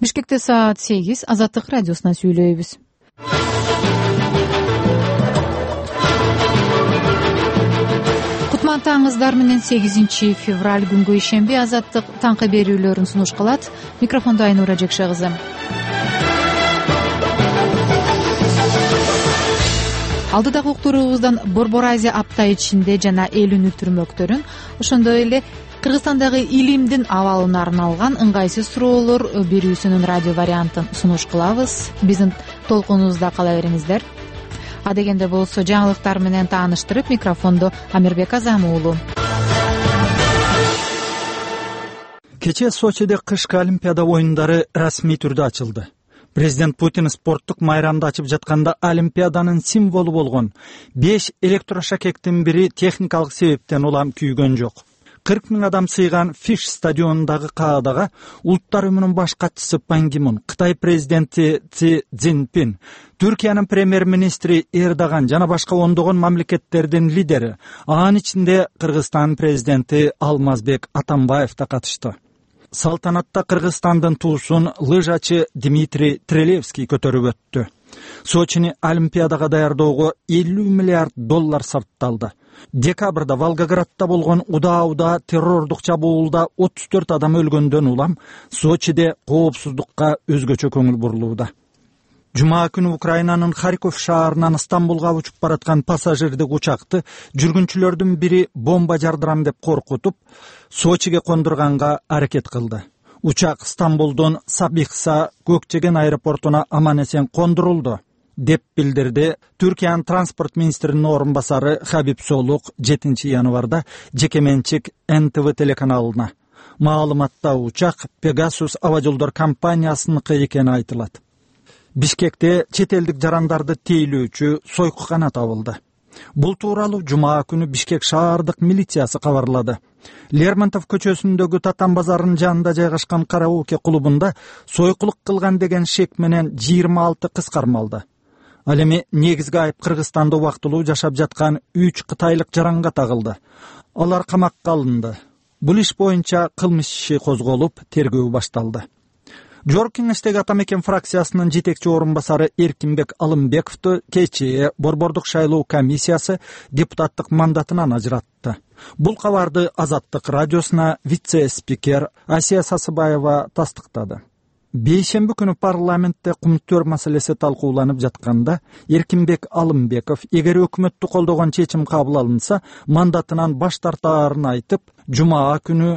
Бишкекте саат 8, Азаттык радиосунан сүйлөйбүз. Кутман таңыңыздар менен 8 февраль күнгү ишемби Азаттык таңкы берүүлөрүн сунуш кылат. Микрофондо Айнура Жекше кызы. Алдыдагы уктуруубуздан Борбор Азия апта ичинде жана эл өнүктүрмөктөрүн, ошондой эле Кыргызстандагы илимдин абалына арналган ыңгайсыз суроолор берүүсүнүн радио вариантын сунуш кылабыз. Биздин толкунубузда кала бериңиздер. Адегенде болсо жаңылыктар менен тааныштырып, микрофондо Амирбек Азам уулу. Кече Сочиде кышкы Олимпиада оюндары расмий түрдө ачылды. Президент Путин спорттук майрамды ачып жатканда Олимпиаданын символу болгон 5 электрошакектин бири техникалык себептен улам күйгөн жок. 40 000 адам сыйган Фиш стадионундагы каадага улуттар уюмунун баш катчысы Пан Ги Мун, Кытай президенти Си Цзиньпин, Түркиянын премьер-министри Эрдоган жана башка ондогон мамлекеттердин лидери, анын ичинде Кыргызстан президенти Алмазбек Атамбаев да катышты. Салтанатта Кыргызстандын туусун лыжачы Дмитрий Трелевский көтөрүп өттү. Сочини Олимпиадага даярдоого $50 миллиард сарпталды. Декабрда Волгоградда болгон удаа террордук чабуулда 34 адам өлгөндөн улам Сочиде коопсуздукка өзгөчө көңүл бурулууда. Жума күнү Украинанын Харьков шаарынан Стамбулга учуп бараткан пассажирдик учакты жүргүнчүлөрдүн бири бомба жардырам деп коркутуп, Сочиге кондурганга аракет кылды. Учак Стамбулдун Сабихса Көкчеген аэропортуна аман-эсен кондурулду, деп билдирди Түркиянын транспорт министринин орун басары Хабиб Солук 7 январда жеке менчик НТВ телеканалына. Маалыматта учак Pegasus аба жолдор компаниясыныкы экени айтылат. Бишкекте чет элдик жарандарды тейлөөчү сойкукана табылды. Бул тууралуу жума күнү Бишкек шаардык милициясы кабарлады. Лермонтов көчөсүндөгү Татан базарынын жанында жайгашкан караоке клубунда сойкулук кылган деген шек менен 26 кыз кармалды. Ал эми негизги айып Кыргызстанда убактылуу жашап жаткан 3 кытайлык жаранга тагылды. Алар камакка алынды. Бул иш боюнча кылмыш иши козголуп, тергөө башталды. Жогорку кеңештеги ата мекен фракциясынын жетекчи орун басары Эркинбек Алымбековду кечээ Борбордук шайлоо комиссиясы депутаттык мандатынан ажыратты. Бул кабарды Азаттык радиосуна вице-спикер Асия Сасыбаева тастыктады. Бейшемби күнү парламентте кумтөр маселеси талкууланып жатканда Эркинбек Алымбеков эгер өкмөттү колдогон чечим кабыл алынса, мандатынан баш тартаарын айтып, жума күнү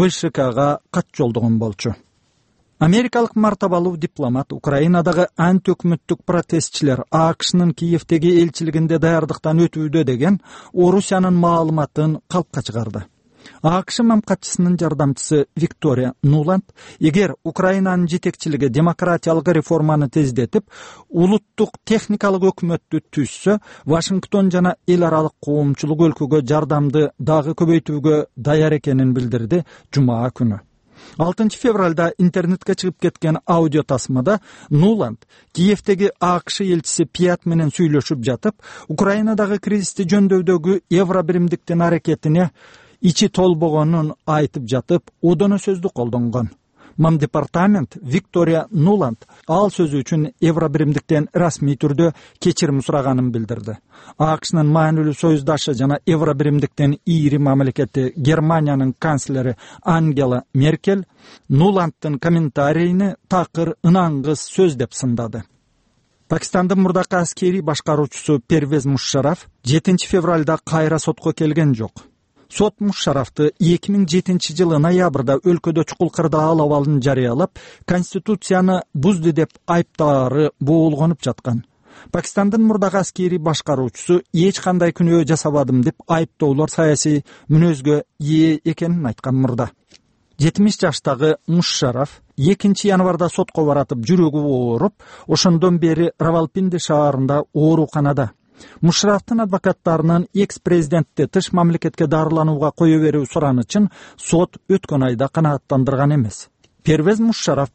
БШКга кат жолдогон болчу. Америкалык мартабалуу дипломат Украинадагы антиөкмөттүк протестчилер АКШнын Киевдеги элчилигинде даярдыктан өтүүдө деген Орусиянын маалыматын калпка чыгарды. АКШ мамкатчысынын жардамчысы Виктория Нуланд эгер Украинанын жетекчилиги демократиялык реформаны тездетип, улуттук техникалык өкмөттү түзсө, Вашингтон жана эл аралык коомчулук өлкөгө жардамды дагы көбөйтүүгө даяр экенин билдирди жума күнү. 6 февралда интернетке чыгып кеткен аудио тасмада Нуланд Киевдеги АКШ элчиси Пият менен сүйлөшүп жатып, Украинадагы кризисти жөндөүдөгү Евробиримдиктин аракетине ичи толбогонун айтып жатып, одоно сөздү колдонгон. Мамдепартамент Виктория Нуланд ал сөзү үчүн Евробиримдиктен расмий түрдө кечирим сураганын билдирди. АКШнын маанилүү союздашы жана Евробиримдиктен ийри мамлекети Германиянын канцлери Ангела Меркель Нуландтын комментарийини такыр ынаңгыз сөз деп сындады. Пакистандын мурдакы аскери башкаруучусу Первез Мушараф 7 февралда кайра сотко келген жок. Сот Мушарафты 2007 жылы ноябрда өлкөдө чукул кырдаал абалын жарыялап, конституцияны бузду деп айыптаары боолгонуп жаткан. Пакистандын мурдагы аскери башкаруучусу эч кандай күнөө жасабадым деп айыптоолор саясий мүнөзгө ээ экенин айткан мурда. 70 жаштагы Мушараф 2 январда сотко баратып жүрөгү ооруп, ошондон бери Равалпинди шаарында ооруканада. Мушарафтын адвокаттарынын экс-президентти тыш мамлекетке дарыланууга кое берүү суранычын сот өткөн айда канааттандырган эмес. Первез Мушараф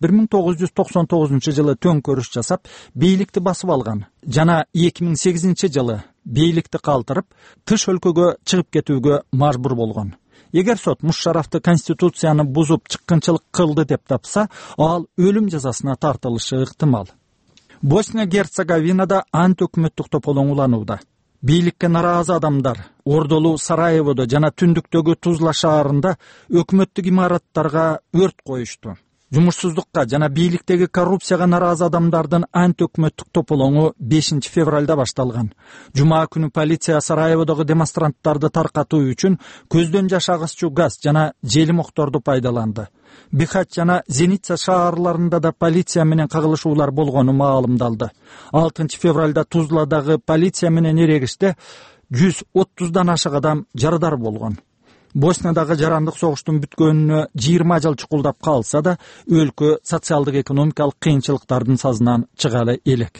1999 жылы төңкөрүш жасап, бийликти басып алган жана 2008 жылы бийликти калтырып, тыш өлкөгө чыгып кетүүгө мажбур болгон. эгер сот Мушарафты конституцияны бузуп чыккынчылык кылды деп тапса, ал өлүм жазасына тартылышы ыктымал. Босния Герцеговинада ант өкмөттүк тополоң уланууда. Бийликке нараазы адамдар Ордолуу Сараеводо жана түндүктөгү Тузла шаарында өкмөттүк имараттарга өрт коюшту. Жумушсуздукка жана бийликтеги коррупцияга нараазы адамдардын ант өкмөттүк тополоңу 5 февралда башталган. Жума күнү полиция Сараеводогу демонстранттарды таркатуу үчүн көздөн жаш агызчу газ жана желим окторду пайдаланды. Бихач жана Зеница шаарларында да полиция менен кагылышуулар болгону маалымдалды. 6 февралда Тузладагы полиция менен эрегиште 130дан ашык адам жарадар болгон. Босниядагы жарандык согуштун бүткөнүнө 20 жыл чукулдап калса да, өлкө социалдык экономикалык кыйынчылыктардын сазынан чыгалы элек.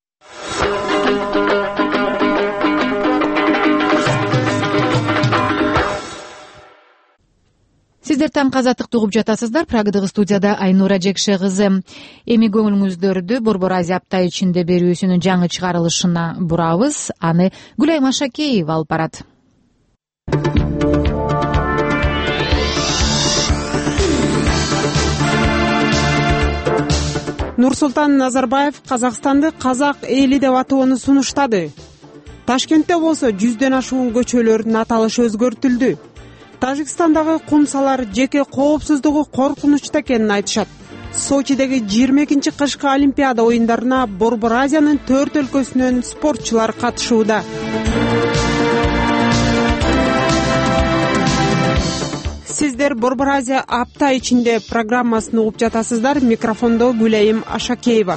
Сиздер таң казаттыкты угуп жатасыздар. Прагадагы студияда Айнура Жекше кызы. Эми көңүлүңүздөрдү Борбор Азия апта ичинде берүүсүнүн жаңы чыгарылышына бурабыз. Аны Гүлайым Ашакеева алып барат. Нурсултан Назарбаев Казакстанды казак эли деп атоону сунуштады. Ташкентте болсо 100дөн ашуун көчөлөрдүн аталышы өзгөртүлдү. Тажикстандагы кумсалар жеке коопсуздугу коркунучта экенин айтышат. Сочидеги 22-чи кышкы Олимпиада оюндарына Борбор Азиянын 4 өлкөсүнөн спортчулар катышууда. Сиздер Борбор Азия апта ичинде программасын угуп жатасыздар. Микрофондо Гүлайым Ашакеева.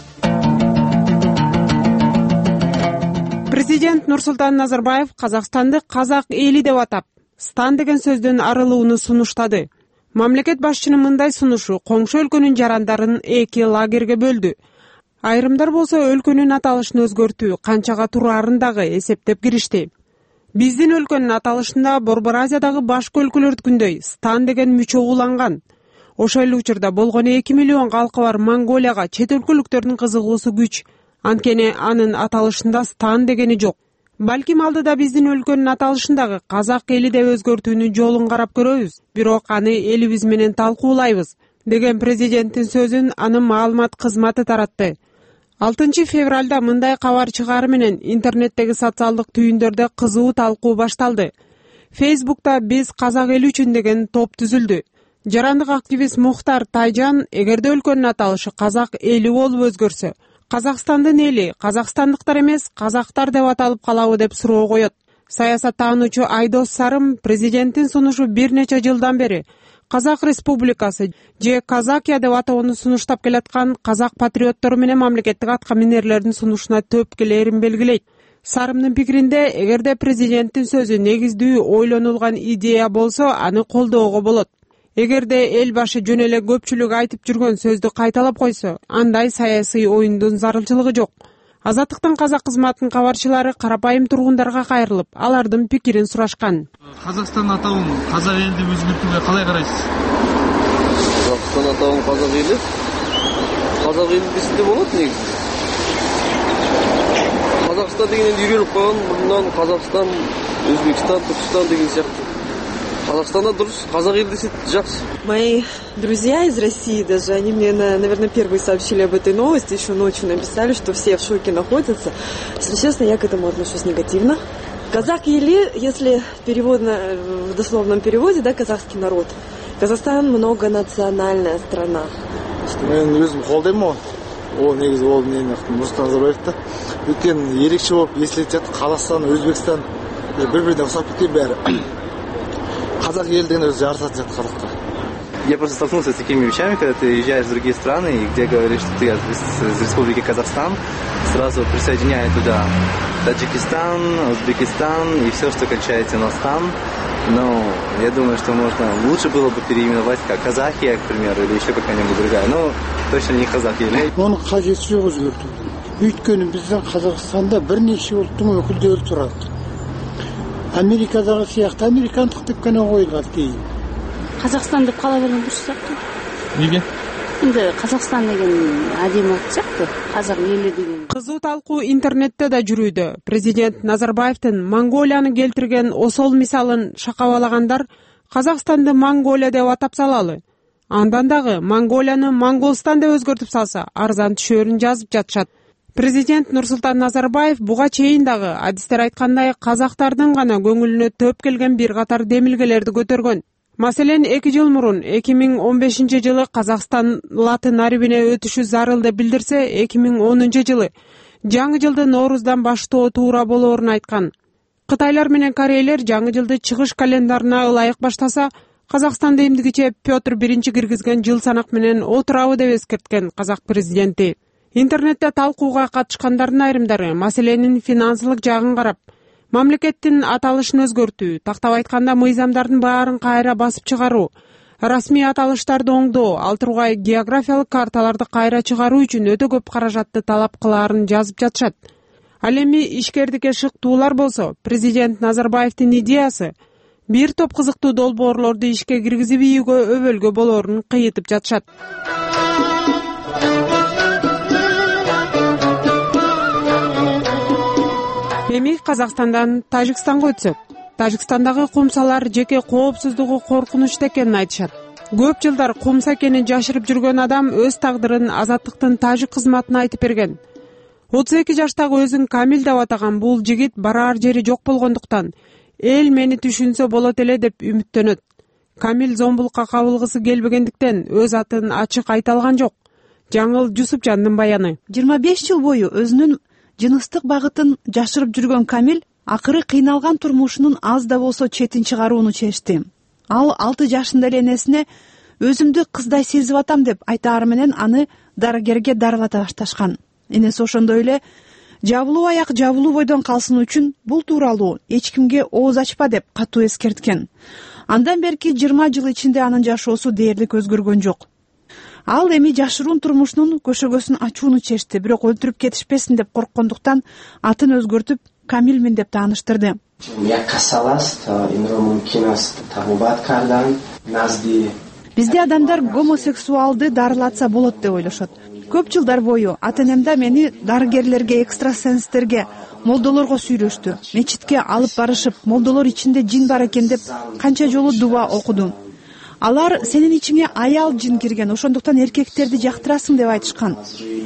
Президент Нурсултан Назарбаев Казакстанды казак эли деп атап, стан деген сөздөн арылууну сунуштады. Мамлекет башчынын мындай сунушу коңшу өлкөнүн жарандарын эки лагерге бөлдү. Айрымдар болсо өлкөнүн аталышын өзгөртүү канчага тураарын дагы эсептеп киришти. Биздин өлкөнүн аталышында Борбор Азиядагы башка өлкөлөрдүкүндөй стан деген мүчө уланган. Ошол эле учурда болгону 2 миллион калкы бар Монголияга чет өлкөлүктөрдүн кызыгуусу күч. Анткени анын аталышында стан дегени жок. Балким алдыда биздин өлкөнүн аталышындагы казак эли деп өзгөртүүнүн жолун карап көрөбүз. Бирок аны элибиз менен талкуулайбыз, деген президенттин сөзүн анын маалымат кызматы таратты. 6 февралда мындай кабар чыгаары менен интернеттеги социалдык түйүндөрдө кызуу талкуу башталды. Фейсбукта «Биз казак эли үчүн» деген топ түзүлдү. Жарандык активист Мухтар Тайжан эгерде өлкөнүн аталышы казак эли болуп өзгөрсө, Казакстандын эли казакстандыктар эмес, казактар деп аталып калабы деп суроо коет. Саясаттануучу Айдос Сарым президенттин сунушу бир нече жылдан бери Казак Республикасы же Казакия деп атоону сунуштап келаткан казак патриоттору менен мамлекеттик атка минерлердин сунушуна төп келерин белгилейт. Сарымдын пикиринде, эгерде президенттин сөзү негиздүү ойлонулган идея болсо, аны колдоого болот. Эгерде эл башы жөн эле көпчүлүк айтып жүргөн сөздү кайталап койсо, андай саясий оюндун зарылчылыгы жок. Азаттыктын казак кызматынын кабарчылары карапайым тургундарга кайрылып, алардын пикирин сурашкан. Казакстан атауын казак эли деп өзгөртүүгө калай карайсыз? Казакстан атауын казак эли десе де болот негизи. Казакстан деген энди үйрөнүп калган, мурундан Казакстан, Өзбекстан, Түркстан деген сыяктуу. Казакстанда дурус, казак эли десе жакшы. Мои друзья из России даже, они мне, наверное, первые сообщили об этой новости, еще ночью написали, что все в шоке находятся. Если честно, я к этому отношусь негативно. Казак или, если в дословном переводе, да, казахский народ. Казахстан многонациональная страна. Мен өзім қолдаймын ол негізі ол Нұрсұлтан Назарбаевты. Өйткені ерекше болып естілетін Қазақстан, Өзбекстан бір-біріне ұқсап кеткен бәрі. Казак ел деген өзі жарысатын сияқты халыққа. Я просто столкнулся с такими вещами, когда ты езжаешь в другие страны, и где говоришь, что ты из Республики Казахстан, сразу присоединяют туда Таджикистан, Узбекистан и все, что кончается на стан. Но я думаю, что лучше было бы переименовать как Казахия, к примеру, или еще какая-нибудь другая. Но точно не Казахия. Оның қажеті жоқ өзгерту. Өйткені біздің Қазақстанда бірнеше ұлттың өкілдері тұрады. Америкадағы сияқты американдық деп қана қойылған кейін. Қазақстан деп қала берген дұрыс сияқты. Неге? Енді Қазақстан деген әдемі ұлт сияқты, қазақ елі деген. Кызуу талкуу интернетте да жүрүүдө. Президент Назарбаевдин Монголияны келтирген осол мисалын шакабалагандар Казакстанды Монголия деп атап салалы. Андан дагы Монголияны Монголстан деп өзгөртүп салса, арзан түшөрүн жазып жатышат. Президент Нурсултан Назарбаев буга чейин дагы адистер айткандай казактардын гана көңүлүнө төп келген бир катар демилгелерди көтөргөн. Маселен, 2 жыл мурун 2015 жылы Казакстан латын арабине өтүшү зарыл деп билдирсе, 2010 жылы жаңы жылды Нооруздан баштоо туура болоорун айткан. Кытайлар менен корейлер жаңы жылды чыгыш календарына ылайык баштаса, Казакстанды эмдигиче Петр I киргизген жыл санак менен отурабы деп эскерткен казак президенти. Интернетте талкууга катышкандардын айрымдары маселенин финансылык жагын карап, мамлекеттин аталышын өзгөртүү, тактап айтканда мыйзамдардын баарын кайра басып чыгаруу, расмий аталыштарды оңдоо, ал тургай географиялык карталарды кайра чыгаруу үчүн өтө көп каражатты талап кылаарын жазып жатышат. Ал эми ишкердикке шыктуулар болсо, президент Назарбаевдин идеясы бир топ кызыктуу долбоорлорду ишке киргизип ийүүгө өбөлгө болоорун кыйытып жатышат. Эми Казакстандан Тажикстанга өтсөк. Тажикстандагы кумсалар жеке коопсуздугу коркунучта экенин айтышат. Көп жылдар кумса экенин жашырып жүргөн адам өз тагдырын азаттыктын тажик кызматына айтып берген. 32 жаштагы өзүн Камил деп атаган бул жигит бараар жери жок болгондуктан эл мени түшүнсө болот эле деп үмүттөнөт. Камил зомбулукка кабылгысы келбегендиктен өз атын ачык айта алган жок. Жаңыл Жусупжандын баяны. 25 жыл бою өзүнүн жыныстык багытын жашырып жүргөн Камил акыры кыйналган турмушунун аз да болсо четин чыгарууну чечти. Ал 6 жашында эле энесине өзүмдү кыздай сезип атам деп айтаары менен аны дарыгерге дарылата башташкан. Энеси ошондой эле жабылуу аяк жабылуу бойдон калсын үчүн бул тууралуу эч кимге ооз ачпа деп катуу эскерткен. Андан берки 20 жыл ичинде анын жашоосу дээрлик өзгөргөн жок. Ал эми жашыруун турмушунун көшөгөсүн ачууну чечти, бирок өлтүрүп кетишпесин деп корккондуктан атын өзгөртүп Камилмин деп тааныштырды. Бизде адамдар гомосексуалды дарылатса болот деп ойлошот. Көп жылдар бою ата-энемда мени дарыгерлерге, экстрасенстерге, молдолорго сүйрөштү. Мечитке алып барышып, молдолор ичинде жин бар экен деп канча жолу дуба окудум. Алар сенин ичиңе аял жин кирген, ошондуктан эркектерди жактырасың деп айтышкан.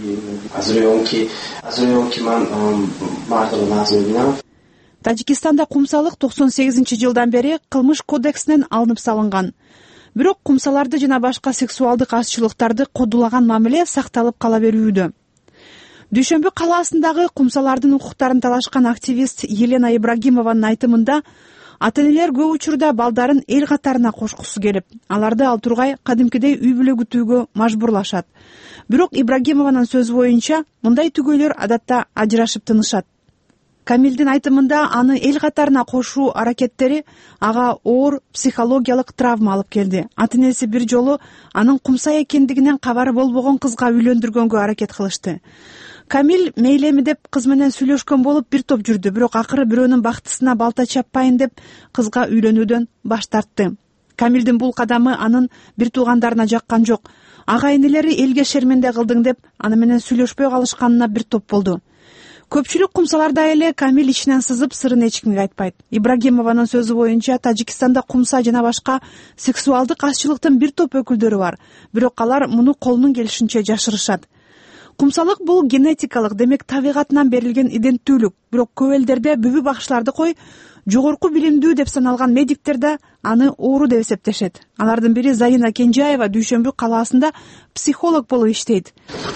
Тажикстанда кумсалык 98-жылдан бери кылмыш кодексинен алынып салынган. Бирок кумсаларды жана башка сексуалдык азчылыктарды кодулаган мамиле сакталып кала берүүдө. Дүйшөмбү калаасындагы кумсалардын укуктарын талашкан активист Елена Ибрагимованын айтымында ата-энелер көп учурда балдарын эл катарына кошкусу келип, аларды ал тургай кадимкидей үй бүлө күтүүгө мажбурлашат. Бирок Ибрагимованын сөзү боюнча, мындай түгөйлөр адатта ажырашып тынышат. Камилдин айтымында аны эл катарына кошуу аракеттери ага оор психологиялык травма алып келди. Ата-энеси бир жолу анын кумса экендигинен кабары болбогон кызга үйлөндүргөнгө аракет кылышты. Камил мейлеми деп кыз менен сүйлөшкөн болуп бир топ жүрдү, бирок акыры бирөөнүн бактысына балта чаппайын деп кызга үйлөнүүдөн баш тартты. Камилдин бул кадамы анын бир туугандарына жаккан жок. Ага-энелери элге шерменде кылдың деп аны менен сүйлөшпөй калышканына бир топ болду. Көпчүлүк кумсаларда эле Камил ичинен сызып, сырын эч кимге айтпайт. Ибрагимованын сөзү боюнча, Тажикстанда кумса жана башка сексуалдык азчылыктын бир топ өкүлдөрү бар, бирок алар муну колунун келишинче жашырышат. Кумсалык бул генетикалык, демек табигатынан берилген иденттүүлүк, бирок көп элдерде бүбү бакчыларды кой, жогорку билимдүү деп саналган медиктер да аны оору деп эсептешет. Алардын бири Зарина Кенжаева Дүйшөмбү калаасында психолог болуп иштейт.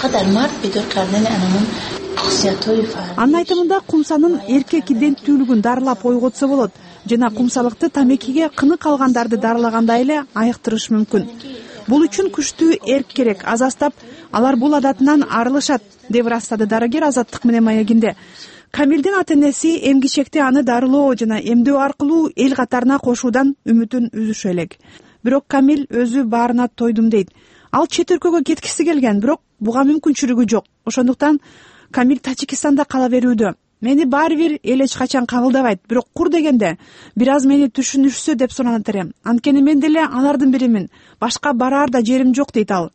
Анын айтымында кумсанын эркек иденттүүлүгүн дарылап ойготсо болот жана кумсалыкты тамекиге кыны калгандарды дарылагандай эле айыктырыш мүмкүн. Бул үчүн күчтүү эрк керек, азастап алар бул адатынан арылышат, деп ырастады дарыгер Азаттык менен маегинде. Камилдин ата-энеси эмгичекте аны дарылоо жана эмдөө аркылуу эл катарына кошуудан үмүтүн үзүшө элек. Бирок Камил өзү баарына тойдум дейт. Ал чет өлкөгө кеткиси келген, бирок буга мүмкүнчүлүгү жок. Ошондуктан Камил Тажикстанда кала берүүдө. Мени баары бир эл эч качан кабылдабайт, бирок кур дегенде бир аз мени түшүнүшсө деп суранат элем. Анткени мен деле алардын биримин. Башка бараар да жерим жок дейт ал.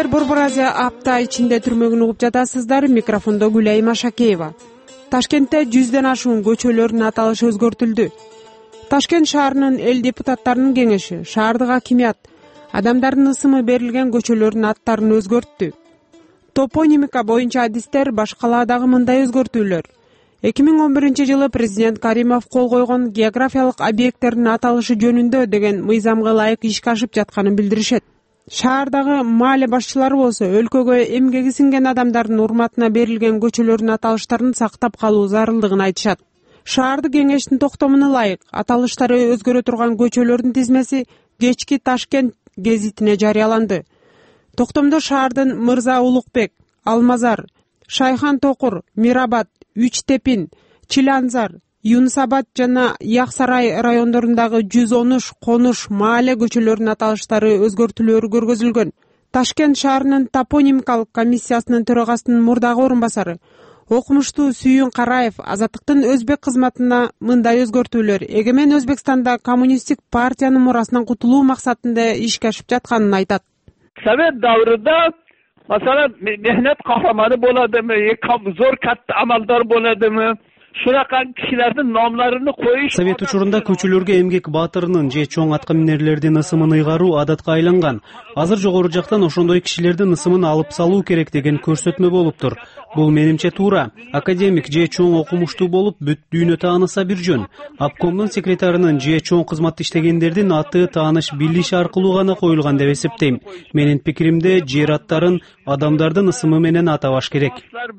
Сиздер Борбор Азия апта ичинде түрмөгүн угуп жатасыздар. Микрофондо Гүлайым Ашакеева. Ташкентте 100ден ашуун көчөлөрдүн аталышы өзгөртүлдү. Ташкент шаарынын эл депутаттарынын кеңеши шаардык акимият адамдардын ысымы берилген көчөлөрдүн аттарын өзгөрттү. Топонимика боюнча адистер башкаладагы мындай өзгөртүүлөр. 2011-жылы президент Каримов кол койгон географиялык объекттердин аталышы жөнүндө деген мыйзамга ылайык ишке ашып жатканын билдиришет. Шаардагы маале башчылары болсо өлкөгө эмгеги сиңген адамдардын урматына берилген көчөлөрдүн аталыштарын сактап калуу зарылдыгын айтышат. Шаардык кеңештин токтомуна ылайык аталыштары өзгөрө турган көчөлөрдүн тизмеси кечки Ташкент гезитине жарыяланды. Токтомдо шаардын Мырза Улукбек, Алмазар, Шайхан Токур, Мирабад, Үч Тепин, Чиланзар, Юнусабад жана Яксарай райондорундагы 113 конуш маале көчөлөрүнүн аталыштары өзгөртүүлөрү көргөзүлгөн. Ташкент шаарынын топонимикалык комиссиясынын төрагасынын мурдагы орун басары окумуштуу Сүйүн Караев Азаттыктын өзбек кызматына мындай өзгөртүүлөр эгемен Өзбекстанда коммунисттик партиянын мурасынан кутулуу максатында ишке ашып жатканын айтат. Совет даврында masalan mehnat kahramanı bo'ladimi, zo'r katta amaldor bo'ladimi? Shunaqa kishilarning nomlarini qo'yish Совет учурунда көчөлөргө эмгек баатырынын же чоң атка минерлердин ысымын ыйгаруу адатка айланган. Азыр жогору жактан ошондой кишилердин ысымын алып салуу керек деген көрсөтмө болуптур. Бул менимче туура. Академик же чоң окумуштуу болуп бүт дүйнө тааныса бир жөн. Обкомдун секретарынын же чоң кызматта иштегендердин аты тааныш билиш аркылуу гана коюлган деп эсептейм. Менин пикиримде жер аттарын адамдардын ысымы менен атабаш керек.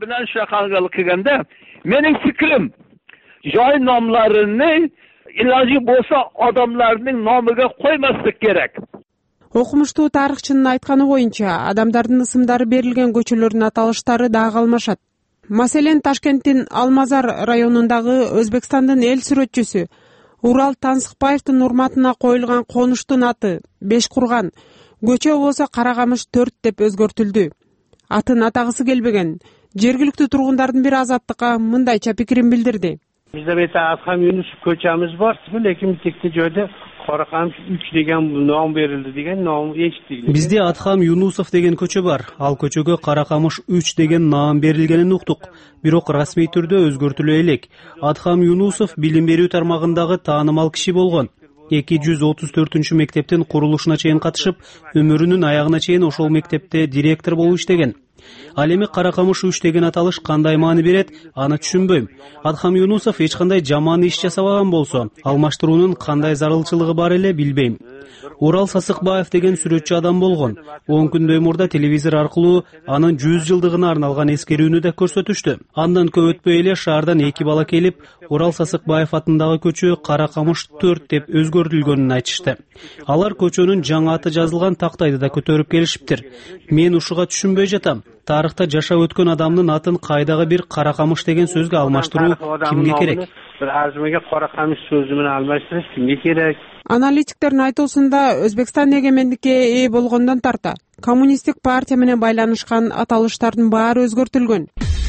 Mening fikrim, joy nomlarini iloji bo'lsa odamlarning nomiga qo'ymaslik kerak. Окумуштуу тарыхчынын айтканы боюнча, адамдардын ысымдары берилген көчөлөрдүн аталыштары дагы алмашат. Маселен, Ташкенттин Алмазар районундагы Өзбекстандын эл сүрөтчүсү Урал Тансыкбаевдин урматына коюлган конуштун аты Бешкурган, көчө болсо Каракамыш 4 деп өзгөртүлдү. Атын атагысы келбеген. Жергиликтүү тургундардын бири Азаттыкка мындайча пикирин билдирди. Bizde mesela Adham Yunusov ko'chamiz bor, lekin tekte joyda Qoraqamish 3 degan nom berildi degan nom eshitdik. Bizde Adham Yunusov деген көчө бар. Ал көчөгө Каракамыш 3 деген наам берилгенин уктук. Бирок расмий түрдө өзгөртүлө элек. Адхам Юнусов билим берүү тармагындагы таанымал киши болгон. 234 мектептин курулушуна чейин катышып, өмүрүнүн аягына чейин ошол мектепте директор болуп иштеген. Ал эми Каракамыш 3 деген аталыш кандай маани берет, аны түшүнбөйм. Адхам Юнусов эч кандай жаман иш жасабаган болсо, алмаштыруунун кандай зарылчылыгы бар эле билбейм. Урал Сасыкбаев деген сүрөтчү адам болгон. 10 күндөй мурда телевизор аркылуу анын 100 жылдыгына арналган эскерүүнү да көрсөтүштү. Андан көп өтпөй эле шаардан 2 бала келип, Урал Сасыкбаев атындагы көчө Каракамыш 4 деп өзгөртүлгөнүн айтышты. Алар көчөнүн жаңы аты жазылган тактайды да көтөрүп келишиптир. Мен ушуга түшүнбөй жатам. Тарыхта жашап өткөн адамдын атын кайдагы бир Каракамыш деген сөзгө алмаштыруу кимге керек? Bir arzmaga Qoraqamish so'zi bilan almashtirish kimga kerak? Аналитиктердин айтуусунда Өзбекстан эгемендикке ээ болгондон тарта коммунисттик партия менен байланышкан аталыштардын баары өзгөртүлгөн.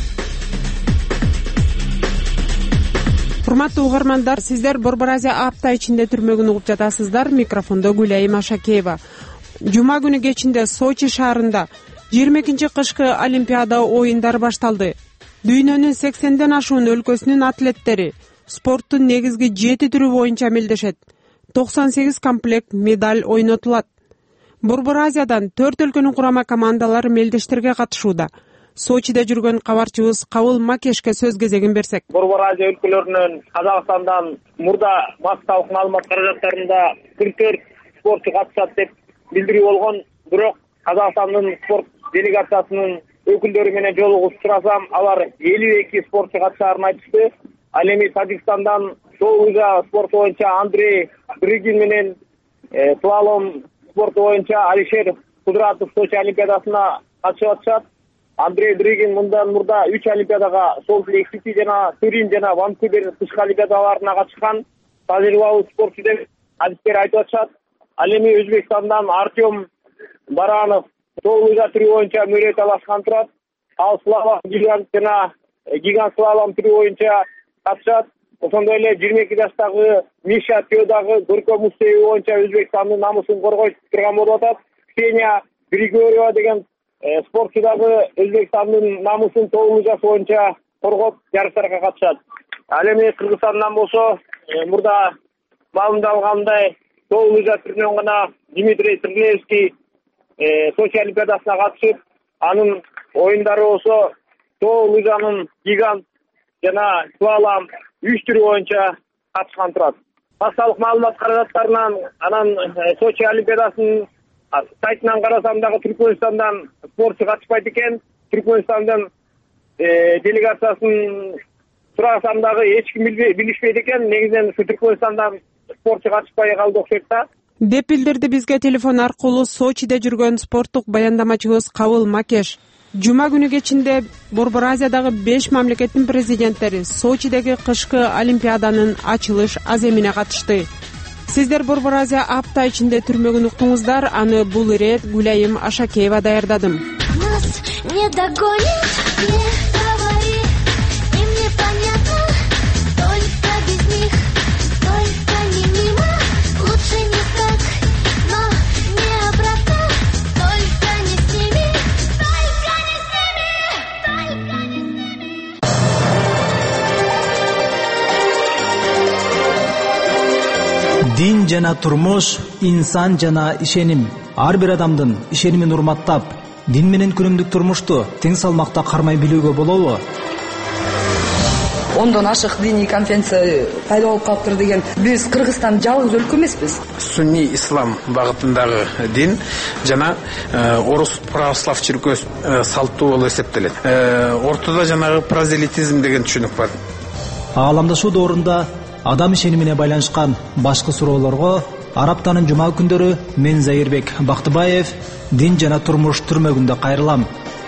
Урматтуу угармандар, сиздер Борбор Азия апта ичинде түрмөгүн угуп жатасыздар. Микрофондо Гүлайым Ашакеева. Жума күнү кечинде Сочи шаарында 22-чи кышкы Олимпиада оюндары башталды. Дүйнөнүн 80ден ашуун өлкөсүнүн атлеттери спорттун негизги 7 түрү боюнча мелдешет. 98 комплект медаль ойнотулат. Борбор Азиядан 4 өлкөнүн курама командалары мелдештерге катышууда. Сочиде жүргөн кабарчыбыз Кабыл Макешке сөз кезегин берсек. Борбор Азия өлкөлөрүнөн Казакстандан мурда массалык маалымат каражаттарында 44 спортчу катышат деп билдирүү болгон. Бирок Казакстандын спорт делегациясынын өкүлдөрү менен жолугуп сурасам, алар 52 спортчу катышаарын айтышты. Ал эми Тажикстандан шоу-лыжа спорту боюнча Андрей Дрыгин менен слалом спорту боюнча Алишер Кудратов Сочи олимпиадасына катышып атышат. Андрей Дрыгин мындан мурда 3 олимпиадага Солт-Лейк-Сити жана Турин жана Ванкувер кышкы олимпиадаларына катышкан тажрыйбалуу спортчу деп адистер айтып атышат. Ал эми Өзбекстандан Артем Баранов шоу-лыжа түрү боюнча мөрөй талашкан турат. Ал слалом гигант слалом түрү боюнча катышат. Ошондой эле 22 жаштагы Миша Теодагы көркөм муз боюнча Өзбекстандын намысын коргой турган болуп атат. Ксения Григорьева деген спортчу дагы Өзбекстандын намысын тоолуу жаш боюнча коргоп жарыштарга катышат. Ал эми Кыргызстандан болсо мурда маалымдалгандай тоолуу жаш түрүнөн гана Дмитрий Трилевский Сочи олимпиадасына катышып, анын оюндары болсо тоо лыжанын гигант жана слалом 3 түрү боюнча катышкан турат. Башталык маалымат каражаттарынан анан Сочи олимпиадасынын сайтынан карасам дагы Түркмөнстандан спортчу катышпайт экен. Түркмөнстандын делегациясын сурасам дагы эч ким билишпейт экен. Негизинен ушу Түркмөнстандан спортчу катышпай калды окшойт да, деп билдирди бизге телефон аркылуу Сочиде жүргөн спорттук баяндамачыбыз Кабыл Макеш. Жума күнү кечинде Борбор Азиядагы 5 мамлекеттин президенттери Сочидеги кышкы олимпиаданын ачылыш аземине катышты. Сиздер Борбор Азия апта ичинде түрмөгүн уктуңуздар. Аны бул ирет Гүлайым Ашакеева даярдадым. Дин жана турмуш, инсан жана ишеним. Ар бир адамдын ишенимин урматтап, дин менен күнүмдүк турмушту тең салмакта кармай билүүгө болобу? 10дон ашык диний конференция пайда болуп калыптыр деген. Биз Кыргызстан жалгыз өлкө эмеспиз. Сунни ислам багытындагы дин жана орус православ чиркөөсү салттуу болуп эсептелет. Ортодо жанагы прозелитизм деген түшүнүк бар. Ааламдашуу доорунда адам ишенимине байланышкан башкы суроолорго ар аптанын жума күндөрү мен Заирбек Бактыбаев дин жана турмуш түрмөгүндө кайрылам.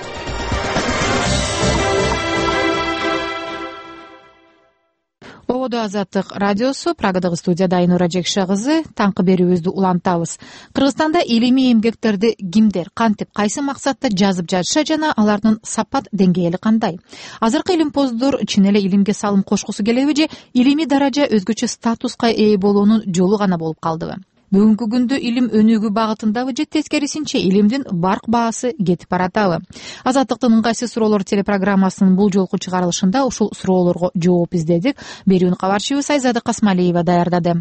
Ободо Азаттык радиосу, Прагадагы студияда Айнура Жекше кызы, таңкы берүүбүздү улантабыз. Кыргызстанда илимий эмгектерди кимдер, кантип, кайсы максатта жазып жатышат жана алардын сапат деңгээли кандай? Азыркы илимпоздор чын эле илимге салым кошкусу келеби же илимий даража өзгөчө статуска ээ болуунун жолу гана болуп калдыбы? Бүгүнкү күндө илим өнүгүү багытындабы же тескерисинче илимдин барк баасы кетип баратабы? Азаттыктын ыңгайсыз суроолор телепрограммасынын бул жолку чыгарылышында ушул суроолорго жооп издедик. Берүүнү кабарчыбыз Айзада Касмалиева даярдады.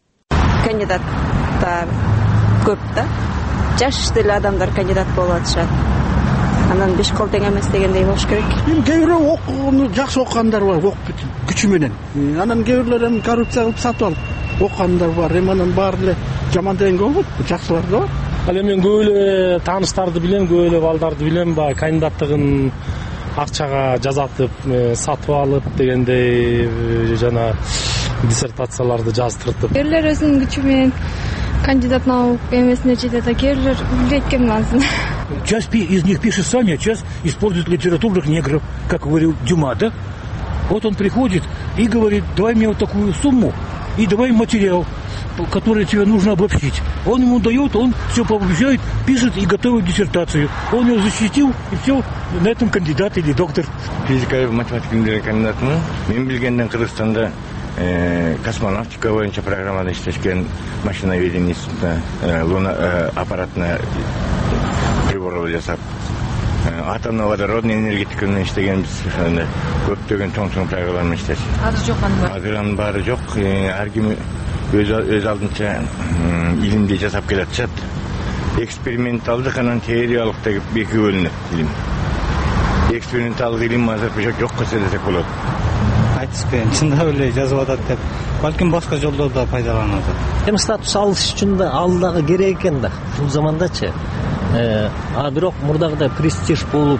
Кандидаттар көп да. Жаш деле адамдар кандидат болуп атышат. Анан 5 кол тең эмес дегендей болуш керек. Кээ бирөө окууну жакшы окугандар бар, окуп күчү менен. Анан кээ бирлер коррупция кылып сатып алып окугандар бар. Анан баары эле жаман деген болбойт, жакшылар да бар. Ал эми мен көп эле тааныштарды билем, көп эле балдарды билем, баягы кандидаттыгын акчага жазатып, сатып алып дегендей жана диссертацияларды жаздыртып. Кээрлер өзүнүн күчү менен кандидат наук эмесине жетет, а кээрлер билет кем назын. Часть из них пишет сами, а часть использует литературных негров, как говорил Дюма, да? Вот он приходит и говорит: давай мне вот такую сумму и давай материал, который тебе нужно обобщить. Он ему дает, он все обобщает, пишет и готовит диссертацию. Он ее защитил, и все, на этом кандидат или доктор. Физика, математика кандидатмын. Мен билгенден Кыргызстанда космонавтика боюнча программада иштешкен, машиноведение институтуна луна аппаратына приборлар жасап, атомно-водородный энергетиканы иштегенбиз. Көптөгөн тоң программаларны иштеш. Азыр жок аны бар. Азыр баары жок. Ар ким өз алдынча илимди жасап келатышат. Эксперименталдык анан теориялык деп эки бөлүнөт илим. Эксперименталдык илим азыр жокко десек болот. Айтыспен, чындап эле жазып атат деп, балким башка жолдордо пайдаланат. Эми статус алыш үчүн да ал дагы керек экен да. Бул замандачы. Бирок мурдагыдай престиж болуп,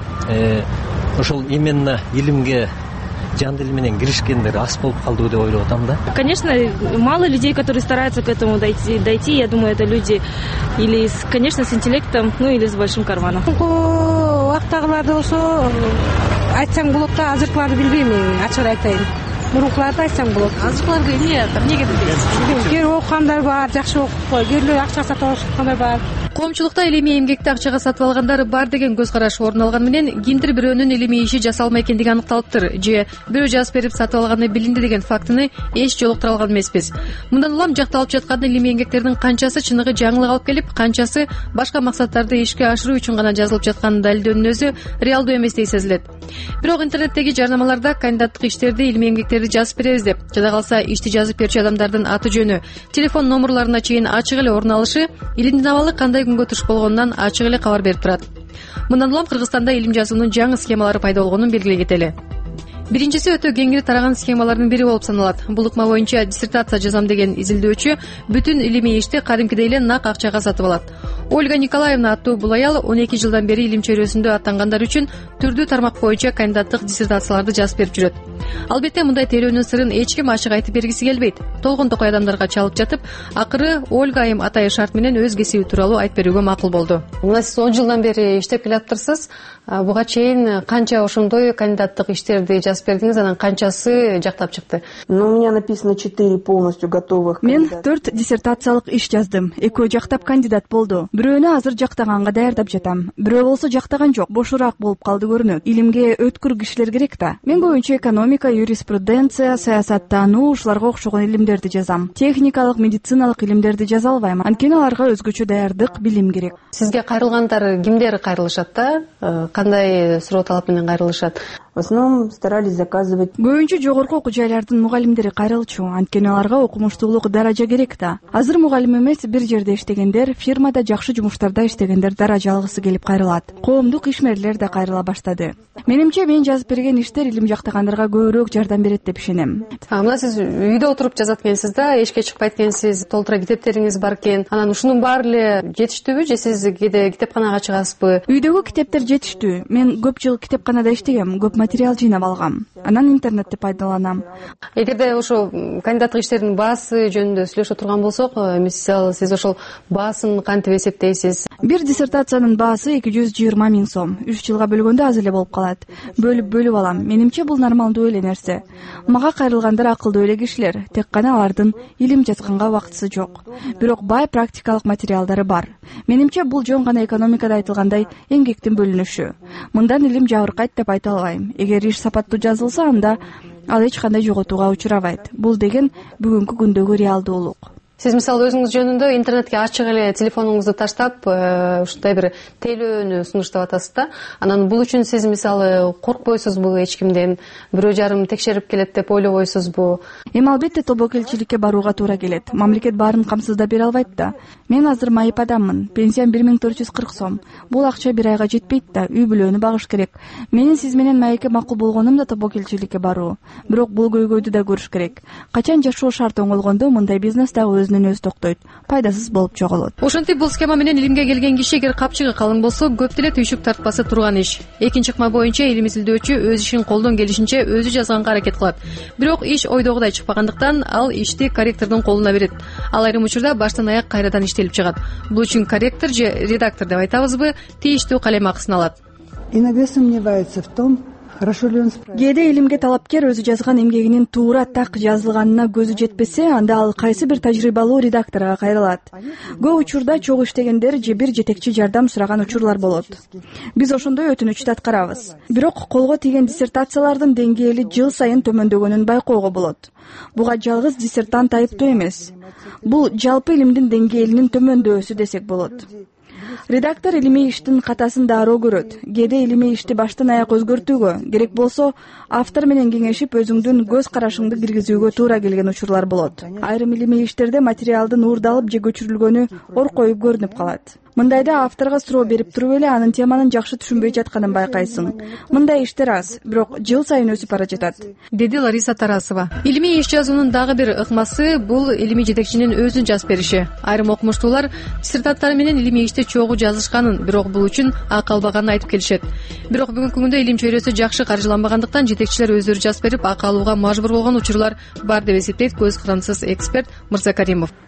ошол именно илимге жан дил менен киришкендер аз болуп калды деп ойлоп атам да. Конечно, мало людей, которые стараются к этому дойти. Я думаю, это люди или, конечно, с интеллектом, ну или с большим карманом. Вактагыларды болсо айтсаң болот да, азыркыларды билбейм, ачык айтайын. Мурункуларды айтсаң болот. Азыркыларды эмне, эмнеге дегенсиз? Кээ окугандар бар, жакшы окуп кой, кээрлер акча сатып алышкандар бар. коомчулукта илимий эмгекти акчага сатып алгандар бар деген көз караш орун алган менен кимдир бирөөнүн илимий иши жасалма экендиги аныкталыптыр же бирөө жазып берип сатып алганы билинди деген фактыны эч жолуктура алган эмеспиз. Мындан улам жакталып жаткан илимий эмгектердин канчасы чыныгы жаңылык алып келип, канчасы башка максаттарды ишке ашыруу үчүн гана жазылып жатканын далилдөөнүн өзү реалдуу эместей сезилет. Бирок интернеттеги жарнамаларда кандидаттык иштерди, илимий эмгектерди жазып беребиз деп, жада калса ишти жазып берчү адамдардын аты жөнү, телефон номерлоруна чейин ачык эле орун алышы илимдин абалы кандай күнгө туш болгонунан ачык эле кабар берип турат. Мындан улам Кыргызстанда илим жазуунун жаңы схемалары пайда болгонун белгилей кетели. Биринчиси өтө кеңири тараган схемалардын бири болуп саналат. Бул ыкма боюнча диссертация жазам деген изилдөөчү бүтүн илимий ишти кадимкидей эле нак акчага сатып алат. Ольга Николаевна аттуу бул аял 12 жылдан бери илим чөйрөсүндө аттангандар үчүн түрдүү тармак боюнча кандидаттык диссертацияларды жазып берип жүрөт. Албетте мындай тейлөөнүн сырын эч ким ачык айтып бергиси келбейт. Толгон токой адамдарга чалып жатып, акыры Ольга айым атайы шарт менен өз кесиби тууралуу айтып берүүгө макул болду. Мына сиз 10 жылдан бери иштеп келаптырсыз. Буга чейин канча ошондой кандидаттык иштерди жазып бердиңиз, анан канчасы жактап чыкты? У меня написано 4 полностью готовых. Мен 4 диссертациялык иш жаздым. Экөө жактап кандидат болду. Бирөөнү азыр жактаганга даярдап жатам. Бирөө болсо жактаган жок, бошураак болуп калды көрүнөт. Илимге өткүр кишилер керек да. Мен көбүнчө экономика, юриспруденция, саясаттануу, ушуларга окшогон илимдерди жазам. Техникалык, медициналык илимдерди жаза албайм. Анткени аларга өзгөчө даярдык, билим керек. Сизге кайрылгандар кимдер кайрылышат да? Кандай суроо талап менен кайрылышат? В основном старались заказывать. Көбүнчө жогорку окуу жайлардын мугалимдери кайрылчу, анткени аларга окумуштуулук даража керек да. Азыр мугалим эмес, бир жерде иштегендер, фирмада жакшы жумуштарда иштегендер даража алгысы келип кайрылат. Коомдук ишмерлер да кайрыла баштады. Менимче мен жазып берген иштер илим жактагандарга көбүрөөк жардам берет деп ишенем. Мына сиз үйдө отуруп жазат экенсиз да, эшикке чыкпайт экенсиз, толтура китептериңиз бар экен. Анан ушунун баары эле жетиштүүбү же сиз кээде китепканага чыгасызбы? Үйдөгү китептер жетиштүү. Мен көп жыл китепканада иштегем, көп материал жыйнап алгам. Анан интернетти пайдаланам. Эгерде ошо кандидаттык иштердин баасы жөнүндө сүйлөшө турган болсок, мисалы сиз ошол баасын кантип эсептейсиз? Бир диссертациянын баасы 220 000 сом. 3 жылга бөлгөндө аз эле болуп калат. Бөлүп алам. Менимче бул нормалдуу эле нерсе. Мага кайрылгандар акылдуу эле кишилер. Тек гана алардын илим жазганга убактысы жок. Бирок бай практикалык материалдары бар. Менимче бул жөн гана экономикада айтылгандай эмгектин бөлүнүшү. Мындан илим жабыркайт деп айта албайм. Эгер иш сапаттуу жазылса, анда ал эч кандай жоготууга учурабайт. Бул деген бүгүнкү күндөгү реалдуулук. Сиз мисалы өзүңүз жөнүндө интернетке ачык эле телефонуңузду таштап, ушундай бир тейлөөнү сунуштап атасыз да. Анан бул үчүн сиз мисалы коркпойсузбу эч кимден? Бирөө жарым текшерип келет деп ойлобойсузбу? Эми албетте тобокелчиликке барууга туура келет. Мамлекет баарын камсыздап бере албайт да. Мен азыр майып адаммын. Пенсиям 1440 сом. Бул акча бир айга жетпейт да. Үй бүлөнү багыш керек. Менин сиз менен майекке макул болгонум да тобокелчиликке баруу. Бирок бул көйгөйдү да көрүш керек. Качан жашоо шарты оңолгондо мындай бизнес дагы өзүнөн өзү токтойт, пайдасыз болуп жоголот. Ошентип бул схема менен илимге келген киши эгер капчыгы калың болсо, көп деле түйшүк тартпасы турган иш. Экинчи ыкма боюнча илим изилдөөчү өз ишин колдон келишинче өзү жазганга аракет кылат. Бирок иш ойдогудай чыкпагандыктан ал ишти корректордун колуна берет. Ал айрым учурда баштан аяк кайрадан иштелип чыгат. Бул үчүн корректор же редактор деп айтабызбы, тийиштүү калем акысын алат. Иногда сомневается в том, хорошо ли он справится. Кээде илимге талапкер өзү жазган эмгегинин туура так жазылганына көзү жетпесе, анда ал кайсы бир тажрыйбалуу редакторго кайрылат. Көп учурда чогуу иштегендер же бир жетекчи жардам сураган учурлар болот. Биз ошондой өтүнүчтү аткарабыз. Бирок колго тийген диссертациялардын деңгээли жыл сайын төмөндөгөнүн байкоого болот. Буга жалгыз диссертант айыптуу эмес. Бул жалпы илимдин деңгээлинин төмөндөсү десек болот. Редактор илимий иштин катасын дароо көрөт. Кээде илимий ишти баштан аяк өзгөртүүгө, керек болсо автор менен кеңешип өзүңдүн көз карашыңды киргизүүгө туура келген учурлар болот. Айрым илимий иштерде материалдын уурдалып же көчүрүлгөнү ор коюп көрүнүп калат. Мындайда авторго суроо берип туруп эле анын теманын жакшы түшүнбөй жатканын байкайсың. Мындай иштер аз, бирок жыл сайын өсүп бара жатат, деди Лариса Тарасова. Илимий иш жазуунун дагы бир ыкмасы бул илимий жетекчинин өзүн жазып бериши. Айрым окумуштуулар диссертаттары менен илимий ишти чогуу жазышканын, бирок бул үчүн акы албаганын айтып келишет. Бирок бүгүнкү күндө илим чөйрөсү жакшы каржыланбагандыктан жетекчилер өздөрү жазып берип акы алууга мажбур болгон учурлар бар деп эсептейт көз карандысыз эксперт Мырзакаримов.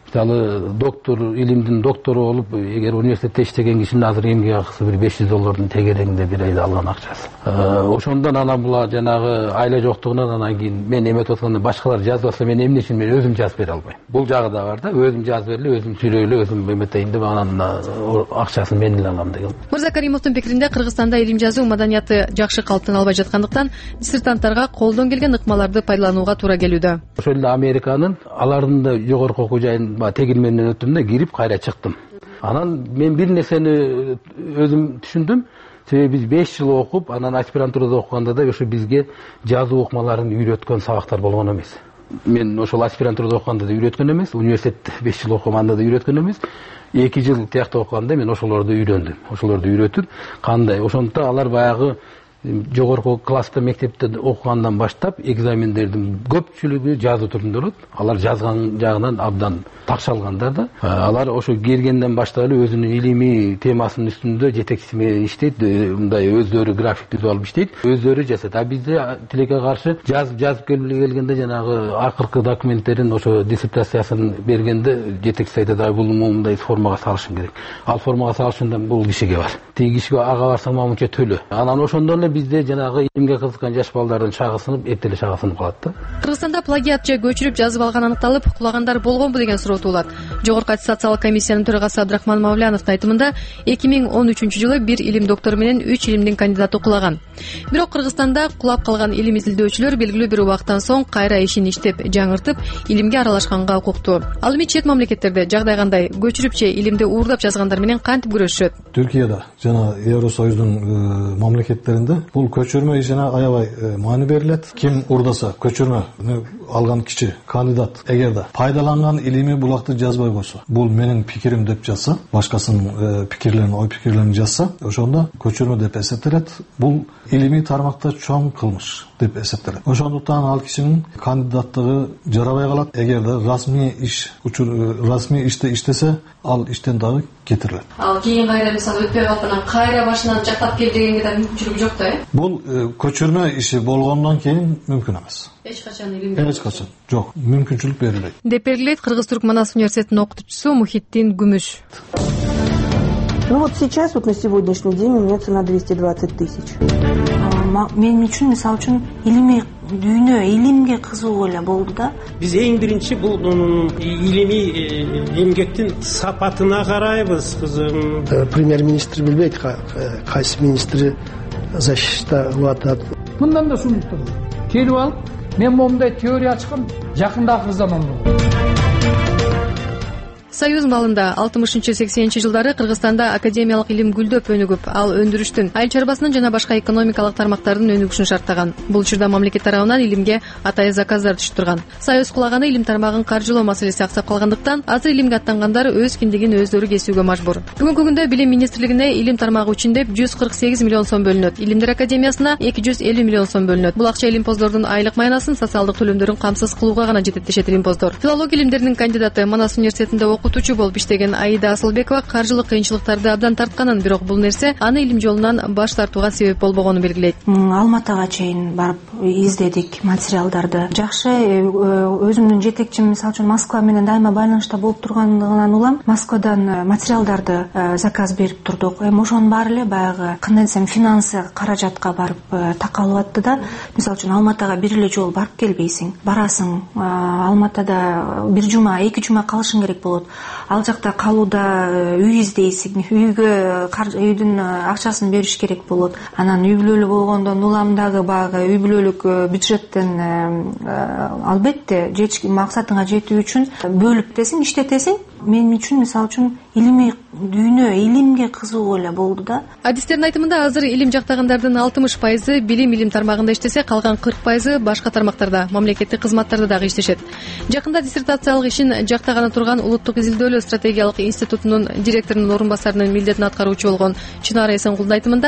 мисалы доктор, илимдин доктору болуп, эгер университетте иштеген кишинин азыр эмгек акысы бир $500 тегерегинде бир айда алган акчасы. Ошондон анан була жанагы айла жоктугунан анан кийин мен эметип атканда башкалар жазып атса мен эмне үчүн мен өзүм жазып бере албайм. Бул жагы да бар да, өзүм жазып берели, өзүм сүйлөйлү, өзүм эметейин деп анан акчасын мен эле алам деген. Мырза Каримовдун пикиринде Кыргызстанда илим жазуу маданияты жакшы калыптана албай жаткандыктан диссертанттарга колдон келген ыкмаларды пайдаланууга туура келүүдө. Ошол эле Американын алардын да жогорку окуу жайын тегилменден өттүм да кирип кайра чыктым. Анан мен бир нерсени өзүм түшүндүм. Себеби биз 5 жыл окуп, анан аспирантурада окуганда да ошо бизге жазуу ыкмаларын үйрөткөн сабактар болгон эмес. Мен ошол аспирантурада окуганда да үйрөткөн эмес, университетте 5 жыл окуганда да үйрөткөн эмес. 2 жыл тиякта окуганда мен ошолорду үйрөндүм. Ошолорду үйрөтүп, кандай? Ошондо алар баягы жогорку класста мектепте окугандан баштап экзамендердин көпчүлүгү жазуу түрүндө болот. Алар жазган жагынан абдан такшалгандар да. Алар ошо киргенден баштап эле өзүнүн илимий темасынын үстүндө жетекчиме иштейт, мындай өздөрү график түзүп алып иштейт, өздөрү жасайт. А бизде тилекке каршы жазып келгенде жанагы акыркы документтерин ошо диссертациясын бергенде жетекчи айтат, бул мындай формага салышың керек. Ал формага салышында бул кишиге бар. Тиги кишиге ага барсаң мамунча төлө. Анан ошондон эле бизде жанагы илимге кызыккан жаш балдардын чагы сынып, эртеле чагы сынып калат да. Кыргызстанда плагиат же көчүрүп жазып алган аныкталып, кулагандар болгонбу деген суроо туулат. Жогорку аттестациялык комиссиянын төрагасы Абдрахман Мавляновдун айтымында 2013-жылы бир илим доктору менен 3 илимдин кандидаты кулаган. Бирок Кыргызстанда кулап калган илим изилдөөчүлөр белгилүү бир убакыттан соң кайра ишин иштеп, жаңыртып, илимге аралашканга укуктуу. Ал эми чет мамлекеттерде жагдай кандай? Көчүрүп же илимди уурдап жазгандар менен кантип күрөшүшөт? Түркияда жана Евросоюздун мамлекеттеринде бул көчүрмө ишине аябай маани берилет. Ким уурдаса көчүрмө алган киши, кандидат, эгерде пайдаланган илимий булакты жазбай койсо, бул менин пикирим деп жазса, башкасынын пикирлерин, ой пикирлерин жазса, ошондо көчүрмө деп эсептелет. Бул илимий тармакта чоң кылмыш деп эсептелет. Ошондуктан ал кишинин кандидаттыгы жарабай калат. Эгерде расмий иште иштесе, ал иштен дагы кетирилет. Ал кийин кайра мисалы өтпөй калып, анан кайра башынан жактап кел дегенге да мүмкүнчүлүк жок да, Бул көчүрмө иши болгондон кийин мүмкүн эмес. Эч качан жок, мүмкүнчүлүк берилбейт. Деп белгилейт Кыргыз-Түрк Манас университетинин окутуучусу Мухиттин Гүмүш. Вот сейчас, на сегодняшний день у меня цена 220 000. Мен үчүн, мисалы үчүн, илимий дүйнө, илимге кызыгуу эле болду да. Биз эң биринчи бул илимий эмгектин сапатына карайбыз, кызым. Премьер-министр билбейт, кайсы министри защита кылып атат. Мындан да сунуктуу. Келип алып, мен момундай теория ачкан, жакында акыр заманда. Союз малында 60-80-жылдары Кыргызстанда академиялык илим гүлдөп өнүгүп, ал өндүрүштүн, айыл чарбасынын жана башка экономикалык тармактардын өнүгүшүн шарттаган. Бул учурда мамлекет тарабынан илимге атайын заказдар түшүп турган. Союз кулаганы илим тармагын каржылоо маселеси аксап калгандыктан, азыр илимге аттангандар өз киндигин өздөрү кесүүгө мажбур. Бүгүнкү күндө Билим министрлигине илим тармагы үчүн деп 148 миллион сом бөлүнөт. Илимдер академиясына 250 миллион сом бөлүнөт. Бул акча илимпоздордун айлык майнасын, социалдык төлөмдөрүн камсыз кылууга гана жетет дешет илимпоздор. Филология илимдеринин кандидаты, Манас университетинде окутуучу болуп иштеген Аида Асылбекова каржылык кыйынчылыктарды абдан тартканын, бирок бул нерсе аны илим жолунан баш тартууга себеп болбогонун белгилейт. Алматыга чейин барып издедик материалдарды. Жакшы, өзүмдүн жетекчим, мисалы үчүн, Москва менен дайыма байланышта болуп тургандыгынан улам, Москвадан материалдарды заказ берип турдук. Эми ошонун баары эле баягы кандай десем, финансы каражатка барып такалып атты да. Мисалы үчүн, Алматыга бир эле жолу барып келбейсиң, барасың, Алматыда бир жума, 2 жума калышың керек болот. Ал жакта калууда үй издейсиң, үйдүн акчасын бериш керек болот. Анан үй бүлөлүү болгондон улам дагы баягы үй бүлөлүк бюджеттен албетте максатыңа жетүү үчүн бөлүп десең, иштетесиң. Мен үчүн, мисалы үчүн, илимий дүйнө, илимге кызыгуу эле болду да. Адистердин айтымында азыр илим жактагандардын 60% билим тармагында иштесе, калган 40% башка тармактарда, мамлекеттик кызматтарда дагы иштешет. Жакында диссертациялык ишин жактаганы турган Улуттук изилдөөлөр стратегиялык институтунун директорунун орун басарынын милдетин аткаруучу болгон Чынар Эсенгулдун айтымында,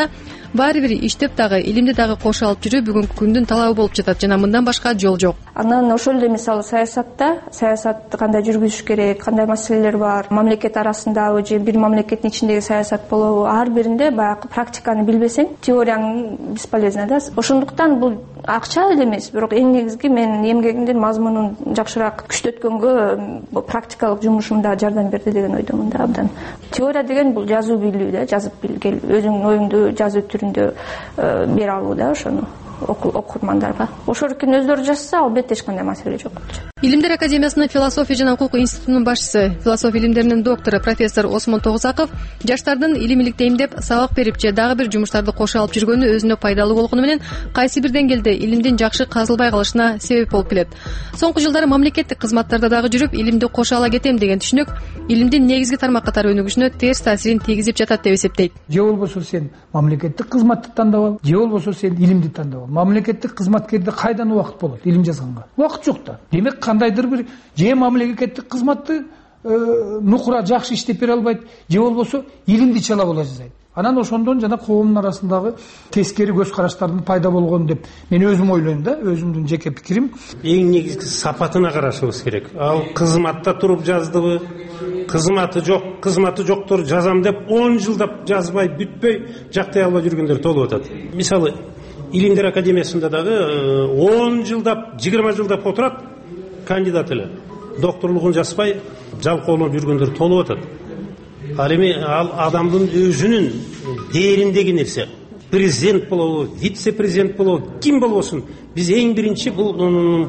баары бир иштеп дагы илимди дагы кошо алып жүрүү бүгүнкү күндүн талабы болуп жатат жана мындан башка жол жок. Анан ошол эле мисалы саясат кандай жүргүзүш керек, кандай маселелер бар, мамлекет арасындабы же бир мамлекеттин ичиндеги саясат болобу, ар биринде баягы практиканы билбесең теорияң бесполезно да. Ошондуктан бул акча эле эмес, бирок эң негизги менин эмгегимдин мазмунун жакшыраак күчтөткөнгө практикалык жумушумда жардам берди деген ойдомун да абдан. Теория деген бул жазуу билүү да, жазып билгел, өзүңдүн оюңду жазуу түрүндө бере алуу да ошону окурмандарга. Ошоркин өздөрү жазса, албетте эч кандай маселе жок. Илимдер академиясынын философия жана укук институтунун башчысы, философия илимдеринин доктору профессор Осмон Тогузаков жаштардын илим иликтейм сабак берип же дагы бир жумуштарды кошо алып жүргөнү өзүнө пайдалуу болгону менен кайсы бир деңгээлде илимдин жакшы казылбай калышына себеп болуп келет. Соңку жылдары мамлекеттик кызматтарда дагы жүрүп, илимди кошо ала кетем деген түшүнүк илимдин негизги тармак катары өнүгүшүнө терс таасирин тийгизип жатат деп эсептейт. Же болбосо сен мамлекеттик кызматты тандап ал, же болбосо сен илимди тандап ал. Мамлекеттик кызматкерде кайдан убакыт болот илим жазганга? Убакыт жок да. Демек кандайдыр бир же мамлекеттик кызматты нукура жакшы иштеп бере албайт, же болбосо илимди чала була жазайт. Анан ошондон жана коомдун арасындагы тескери көз караштардын пайда болгон деп мен өзүм ойлойм да, өзүмдүн жеке пикирим. Эң негизги сапатына карашыбыз керек. Ал кызматта туруп жаздыбы, кызматы жоктор жазам деп 10 жылдап жазбай, бүтпөй жактай албай жүргөндөр толуп атат. Мисалы, Илимдер академиясында дагы 10 жылдап, 20 жылдап отурат кандидат эле. Докторлугун жазбай, жалкоолонуп жүргөндөр толуп атат. Ал эми ал адамдын өзүнүн дээриндеги нерсе. Президент болобу, вице-президент болобу, ким болбосун, биз эң биринчи бул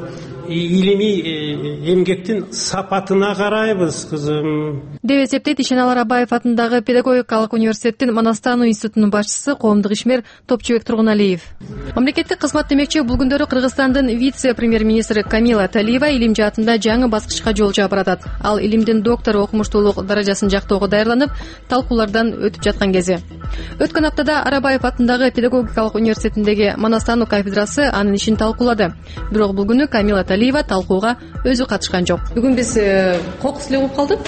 илимий эмгектин сапатына карайбыз, кызым. Деп эсептейт Ишеналар Абаев атындагы педагогикалык университеттин Манастануу институтунун башчысы, коомдук ишмер Топчубек Тургуналиев. Мамлекеттик кызмат демекчи бул күндөрү Кыргызстандын вице-премьер-министри Камила Талиева илим жаатында жаңы баскычка жол жаап баратат. Ал илимдин доктору окумуштуулук даражасын жактоого даярданып, талкуулардан өтүп жаткан кези. Өткөн аптада Арабаев атындагы педагогикалык университетиндеги Манастануу кафедрасы анын ишин талкуулады. Бирок бул күнү Камила Талиева талкууга өзү катышкан жок. Бүгүн биз кокус эле угуп калдык.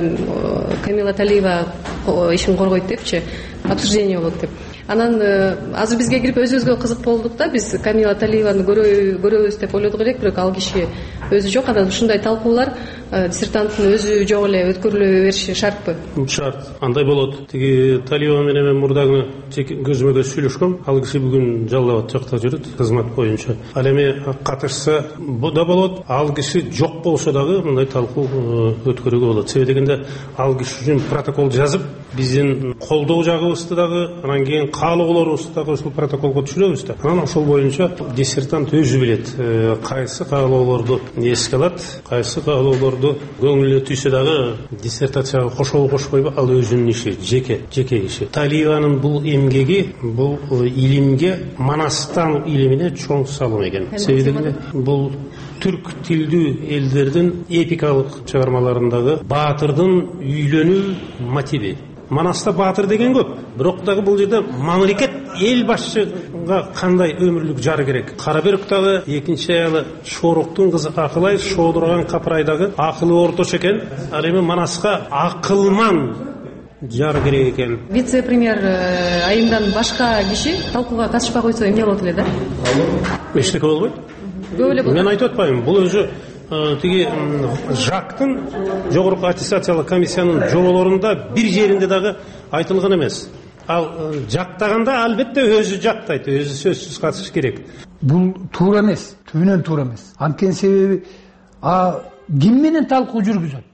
Камила Талиева ишин коргойт депчи, обсуждение болот деп. Анан азыр бизге кирип өзүбүзгө кызык болдук да, биз Камила Талиеваны көрөбүз деп ойлодук элек, бирок ал киши өзү жок. Анан ушундай талкуулар диссертанттын өзү жок эле өткөрүлө бериши шартпы? Шарт. Андай болот. Тиги Талиева менен мен мурда күнү көзмө көз сүйлөшкөм. Ал киши бүгүн Жалал Абад жакта жүрөт, кызмат боюнча. Ал эми катышса да болот. Ал киши жок болсо дагы мындай талкуу өткөрүүгө болот. Себеби дегенде ал киши үчүн протокол жазып, биздин колдоо жагыбызды дагы, анан кийин каалоолорубузду дагы ушул протоколго түшүрөбүз да. Анан ошол боюнча диссертант өзү билет, кайсы каалоолорду эске алат, кайсы каалоолорду көңүлүнө түйсө дагы диссертацияга кошобу кошпойбу, ал өзүнүн иши, жеке иши. Талиеванын бул эмгеги бул илимге, Манастануу илимине чоң салым экен. Себеби дегенде бул түрк тилдүү элдердин эпикалык чыгармаларындагы баатырдын үйлөнүү мотиви. Манаста баатыр деген көп, бирок дагы бул жерде мамлекет эл башчыга кандай өмүрлүк жар керек. Карабөрк дагы экинчи аялы Шооруктун кызы Акылай, Шоодурган Капырай дагы акылы орточо экен. Ал эми Манаска акылман жар керек экен. Вице-премьер айымдан башка киши талкууга катышпай койсо эмне болот эле да? Эчтеке болбойт. Көп эле болот. Мен айтып атпайм, бул өзү тиги ЖАКтын жогорку аттестациялык комиссиянын жоболорунда бир жеринде дагы айтылган эмес. Ал жактаганда албетте өзү жактайт, өзү сөзсүз катыш керек. Бул туура эмес, түбүнөн туура эмес. Анткени себеби ким менен талкуу жүргүзөт?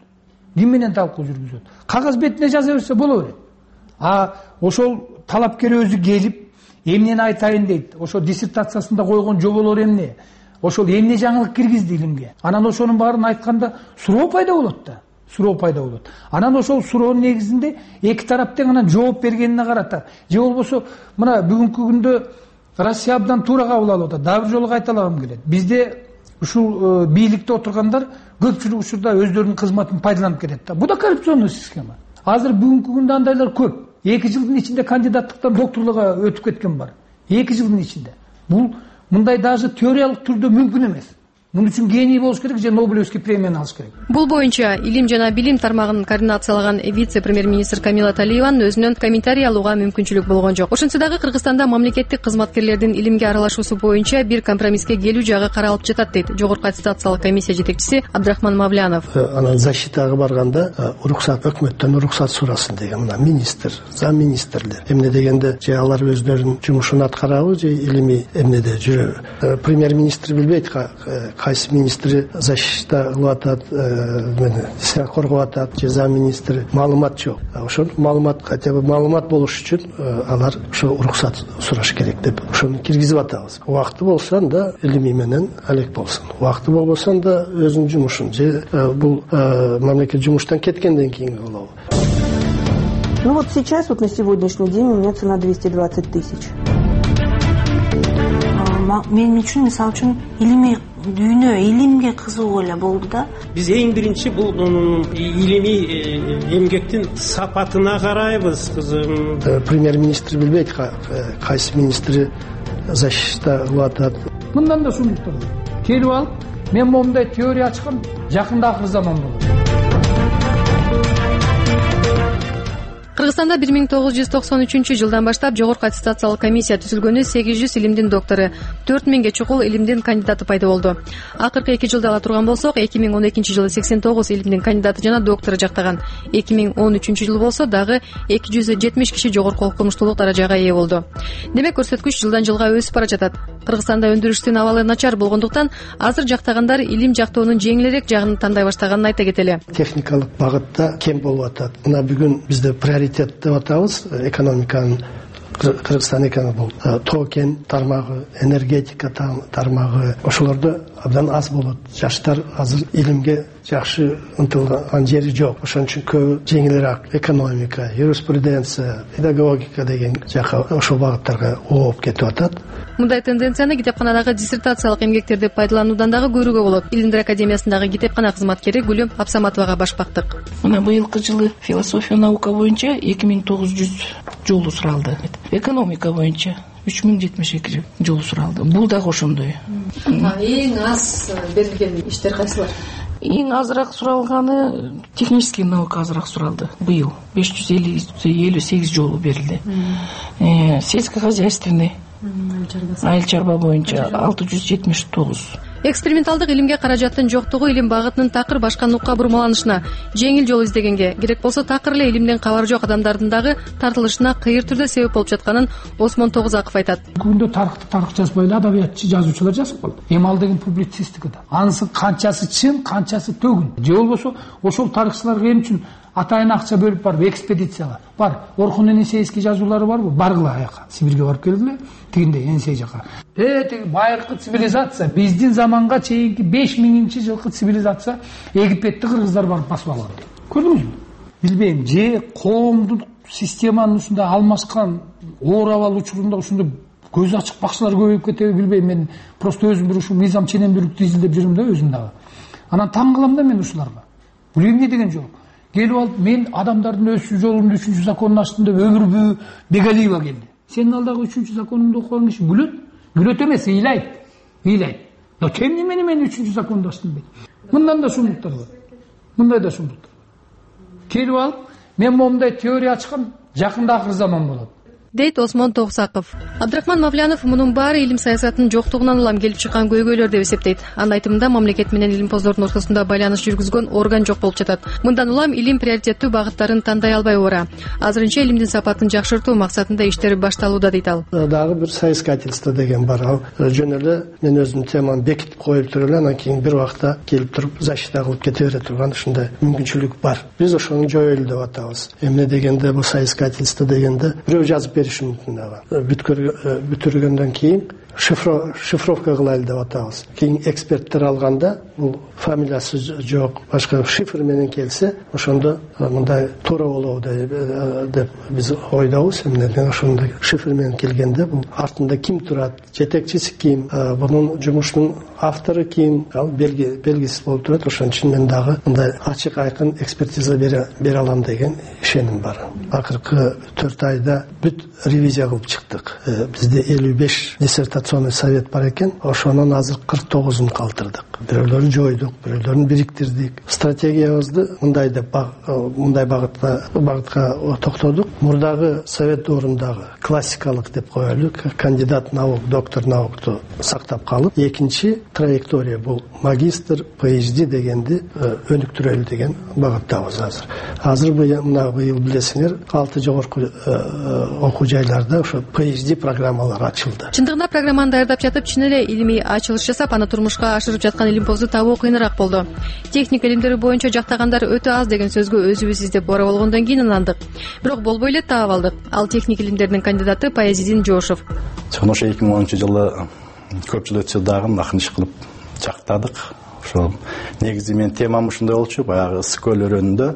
Кагаз бетине жаза берсе боло берет. Ошол талапкер өзү келип, эмнени айтайын дейт. Ошо диссертациясында койгон жоболор эмне? Ошол эмне жаңылык киргизди илимге? Анан ошонун баарын айтканда суроо пайда болот да. Анан ошол суроонун негизинде эки тарап тең анан жооп бергенине карата. Же болбосо мына бүгүнкү күндө Россия абдан туура кабыл алып атат. Дагы бир жолу кайталагым келет. Бизде ушул бийликте отургандар көпчүлүк учурда өздөрүнүн кызматын пайдаланып кетет да. Бу да коррупционный схема. Азыр бүгүнкү күндө андайлар көп. 2 жылдын ичинде кандидаттыктан докторлугга өтүп кеткен бар. 2 жылдын ичинде. Бул мындай даже теориялык түрдө мүмкүн эмес. Мун үчүн гений болуш керек же Нобелевский премияны алыш керек. Бул боюнча илим жана билим тармагын координациялаган вице-премьер-министр Камила Талиеванын өзүнөн комментарий алууга мүмкүнчүлүк болгон жок. Ошентсе дагы Кыргызстанда мамлекеттик кызматкерлердин илимге аралашуусу боюнча бир компромисске келүү жагы каралып жатат, дейт Жогорку аттестациялык комиссия жетекчиси Абдрахман Мавлянов. Анан защитага барганда уруксат, өкмөттөн уруксат сурасын деген мына министр, зам министрлер эмне дегенде же алар өздөрүнүн жумушун аткарабы же илимий эмнеде жүрөбү. Премьер-министр билбейт кайсы министри защита кылып атат, коргоп атат, же зам министри, маалымат жок. Ошол маалымат, хотя бы маалымат болуш үчүн алар ошо уруксат сураш керек деп ошону киргизип атабыз. Убакыты болсо да илимий менен алек болсун, убакыты болбосо да өзүнүн жумушун же бул мамлекет жумуштан кеткенден кийинги кылабы. Ну вот сейчас, вот на сегодняшний день у меня цена 220 тысяч. Мен үчүн мисалы үчүн илимий дүйнө, илимге кызыгуу эле болду да. Биз эң биринчи бул илимий эмгектин сапатына карайбыз, кызым. Премьер-министр билбейт кайсы министри защита кылып атат. Мындан да сунуктар келип алып, мен момундай теория ачкан, жакында акыр заман болот. Кыргызстанда 1993 жылдан баштап Жогорку аттестациялык комиссия түзүлгөнү 800 илимдин доктору, 4000 чукул илимдин кандидаты пайда болду. Акыркы 2 жылдага турган болсок, 2012 жылы 89 илимдин кандидаты жана доктору жактаган. 2013 жылы болсо дагы 270 киши жогорку окумуштуулук даражага ээ болду. Демек көрсөткүч жылдан жылга өсүп бара жатат. Кыргызстанда өндүрүштүн абалы начар болгондуктан азыр жактагандар илим жактоонун жеңилирээк жагын тандай баштаганын айта кетели. Техникалык багытта кем болуп атат. Мына бүгүн бизде приоритет деп атабыз экономиканын. Кыргызстан экономика бул токен тармагы, энергетика тармагы, ошолордо абдан аз болот. Жаштар азыр илимге жакшы ынтылган жери жок. Ошон үчүн көбү жеңилирээк экономика, юриспруденция, педагогика деген жака ошол багыттарга ооп кетип атат. Мындай тенденцияны китепканадагы диссертациялык эмгектерди пайдалануудан дагы көрүүгө болот. Илимдер академиясындагы китепкана кызматкери Гүлүм Абсаматовага башпактык. Мына быйылкы жылы философия наука боюнча 2900 жолу суралды. Экономика боюнча 3072 жолу суралды. Бул дагы ошондой. Эң аз берилген иштер кайсылар? Эң азыраак суралганы технический наука азыраак суралды. Быйыл 558 жолу берилди. Сельскохозяйственный айыл чарба боюнча 679. Эксперименталдык илимге каражаттын жоктугу илим багытынын такыр башка нукка бурмаланышына, жеңил жол издегенге, керек болсо такыр эле илимден кабары жок адамдардын дагы тартылышына кыйыр түрдө себеп болуп жатканын Осмон Тогузаков айтат. Күндө тарых жазбай эле адабиятчы жазуучулар жазып калды. Эми ал деген публицистикада. Анысы канчасы чын, канчасы төгүн. Же болбосо ошол тарыхчыларга эмне үчүн атайын акча бөлүп барып экспедицияга бар. Орхун Энисейский жазуулары барбы? Баргыла аяка. Сибирге барып келдиле. Тигинде Энисей жака. Тиги байыркы цивилизация, биздин заманга чейинки 5000 жылкы цивилизация Египетти кыргыздар барып басып алган. Көрдүңүзбү? Билбейм, же коомдук системанын үстүндө алмашкан оор абал учурунда ушундай көз ачык бакчылар көбөйүп кетеби билбейм. Мен просто өзүм бир ушул мыйзам ченемдүүлүктү изилдеп жүрүм да өзүм дагы. Анан таң калам да мен ушуларга. Бул эмне деген жол? Келип алып мен адамдардын өсүү жолунун 3-чү законун ачтым деп Өмүрбү Бегалиева келди. Сенин алдагы 3-чү законунду окуган киши күлөт. Күлөт эмес, ыйлайт. Но кем неме мен 3-чү законду ачтым дейт. Мындан да сумдуктар бар. Мындай да сумдуктар. Келип алып мен момундай теория ачкан, жакында акыр заман болот, дейт Осмон Тогузаков. Абдрахман Мавлянов мунун баары илим саясатынын жоктугунан улам келип чыккан көйгөйлөр деп эсептейт. Анын айтымында мамлекет менен илимпоздордун ортосунда байланыш жүргүзгөн орган жок болуп жатат. Мындан улам илим приоритеттүү багыттарын тандай албай бара. Азырынча илимдин сапатын жакшыртуу максатында иштер башталууда дейт ал. Дагы бир соискательство деген бар. Ал жөн эле мен өзүмдүн темамды бекитип коюп туруп эле анан кийин бир убакта келип туруп защита кылып кете бере турган ушундай мүмкүнчүлүк бар. Биз ошону жоёйлу деп атабыз. Эмне дегенде бул соискательство дегенде бирөө жазып бериши мүмкүн дагы. Бүтүргөндөн кийин шифровка кылайлы деп атабыз. Кийин эксперттер алганда бул фамилиясы жок, башка шифр менен келсе, ошондо мындай туура болобу деп биз ойдобуз. Эмне ошондой шифр менен келгенде бул артында ким турат, жетекчиси ким, бунун жумушунун автору ким, ал белгисиз болуп турат. Ошон үчүн мен дагы мындай ачык айкын экспертиза бере алам деген ишеним бар. Акыркы 4 айда бүт ревизия кылып чыктык. Бизде 55 диссертационный совет бар экен. Ошонун азыр 49-ун калтырдык. Бирөөлөрүн жойдук, бирөөлөрүн бириктирдик. Стратегиябызды мындай багытка токтодук. Мурдагы совет доорундагы классикалык деп коелу, кандидат наук, доктор наукту сактап калып, экинчи траектория бул магистр, PhD дегенди өнүктүрөлү деген багыттабыз азыр. Азыр быйыл билесиңер, 6 жогорку окуу жайларда ошо PhD программалар ачылды. Чындыгында программаны даярдап жатып, чын эле илимий ачылыш жасап, аны турмушка ашырып жаткан илимпозду табуу кыйыныраак болду. Техника илимдери боюнча жактагандар өтө аз деген сөзгө өзүбүз издеп бара болгондон кийин ынандык. Бирок болбой эле таап алдык. Ал техника илимдеринин кандидаты Паязидин Жошов. Ошо 2010-жылы көп жыл өтсө дагы акын иш кылып жактадык. Ошо негизи менин темам ушундай болчу, баягы ысык көл өрөөнүндө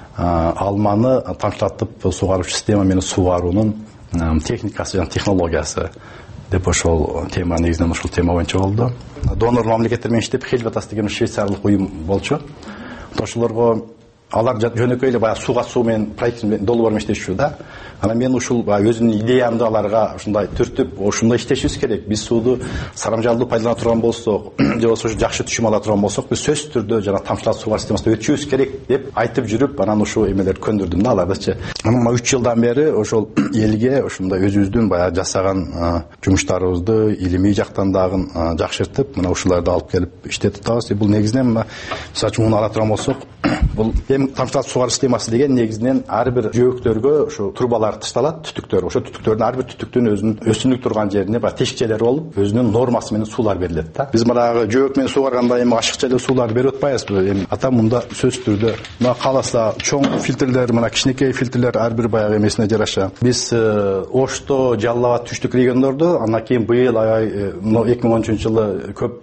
алманы тамчылатып сугаруу система менен сугаруунун техникасы жана технологиясы деп ошол тема негизинен ушул тема боюнча болду. Донор мамлекеттер менен иштеп Хельватас деген швейцарлык уюм болчу. Ошолорго алар жөнөкөй эле баягы сууга суу менен проект долбоор менен иштешчү да. Анан мен ушул өзүмдүн идеямды аларга ушундай түртүп, ушундай иштешибиз керек. Биз сууду сарамжалдуу пайдалана турган болсок, же болбосо жакшы түшүм ала турган болсок, биз сөзсүз түрдө жана тамчылатуу суугар системасына өтүшүбүз керек деп айтып жүрүп, анан ушул эмелерди көндүрдүм да алардычы. Анан 3 жылдан бери ошол элге ушундай өзүбүздүн баягы жасаган жумуштарыбызды илимий жактан дагы жакшыртып, мына ушуларды алып келип иштетип атабыз. Бул негизинен мисалы үчүн муну ала турган болсок, бул эми тамчылатуу суугар системасы деген негизинен ар бир жөөктөргө ошо трубалар ташталат, түтүктөр. Ошо түтүктөрдүн ар бир түтүктүн өзүнүн өсүмдүк турган жерине баягы тешикчелери болуп, өзүнүн нормасы менен суулар берилет да. Биз баягы жөөк менен суугарганда эми ашыкча эле сууларды берип атпайбызбы? Эми ата мында сөзсүз түрдө мына каласа чоң фильтрлер, мына кичинекей фильтрлер ар бир баягы эмесине жараша. Биз Ошто, Жалал Абад, түштүк региондордо андан кийин быйыл 2013-жылы көп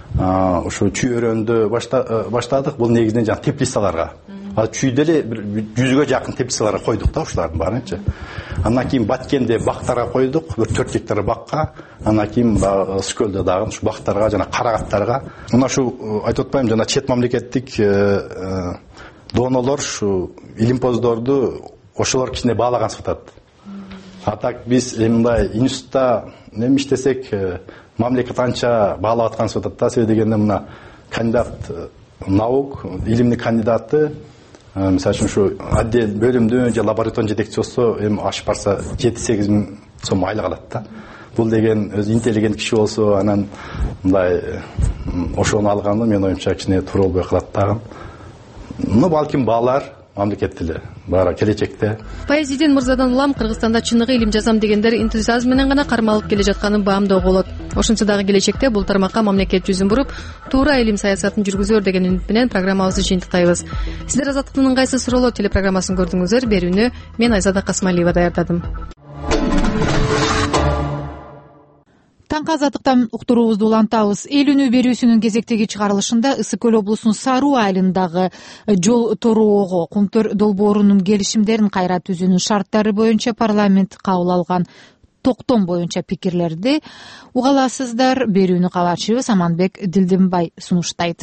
ошо чүй өрөөнүндө баштадык. Бул негизинен жана теплицаларга. Чүйдө эле 100гө жакын теплицаларга койдук да ушулардын баарынчы. Андан кийин Баткенде бактарга койдук, бир 4 гектар бакка. Андан кийин Скөлдө дагы ушу бактарга жана карагаттарга. Мына ушу айтып атпайм, жана чет мамлекеттик донорлор ушу илимпоздорду ошолор кичине баалаган сатат. А так биз мындай институтта эме иштесек, мамлекет анча баалап аткан сатат да. Себеби дегенде мына кандидат наук, илимдин кандидаты, мисалы үчүн ушу отдел бөлүмдүн же лабораториянын жетекчиси болсо, эми ашып барса 7-8 миң сом айлык алат да. Бул деген өзү интеллигент киши болсо, анан мындай ошону алганы менин оюмча кичине туура болбой калат дагы. Балким баалар мамлекет эле баары келечекте. Паязидин мырзадан улам Кыргызстанда чыныгы илим жазам дегендер энтузиазм менен гана кармалып келе жатканын баамдоого болот. Ошентсе дагы келечекте бул тармакка мамлекет жүзүн буруп, туура илим саясатын жүргүзөр деген үмүт менен программабызды жыйынтыктайбыз. Сиздер Азаттыктын ыңгайсыз суроолор телепрограммасын көрдүңүздөр. Берүүнү мен Айзада Касмалиева даярдадым. Таңкы Азаттыктан уктуруубузду улантабыз. Эл үнү берүүсүнүн кезектеги чыгарылышында Ысык көл облусунун Саруу айылындагы жол тороого Кумтөр долбоорунун келишимдерин кайра түзүүнүн шарттары боюнча парламент кабыл алган токтом боюнча пикирлерди уга аласыздар. Берүүнү кабарчыбыз Аманбек Дилдинбай сунуштайт.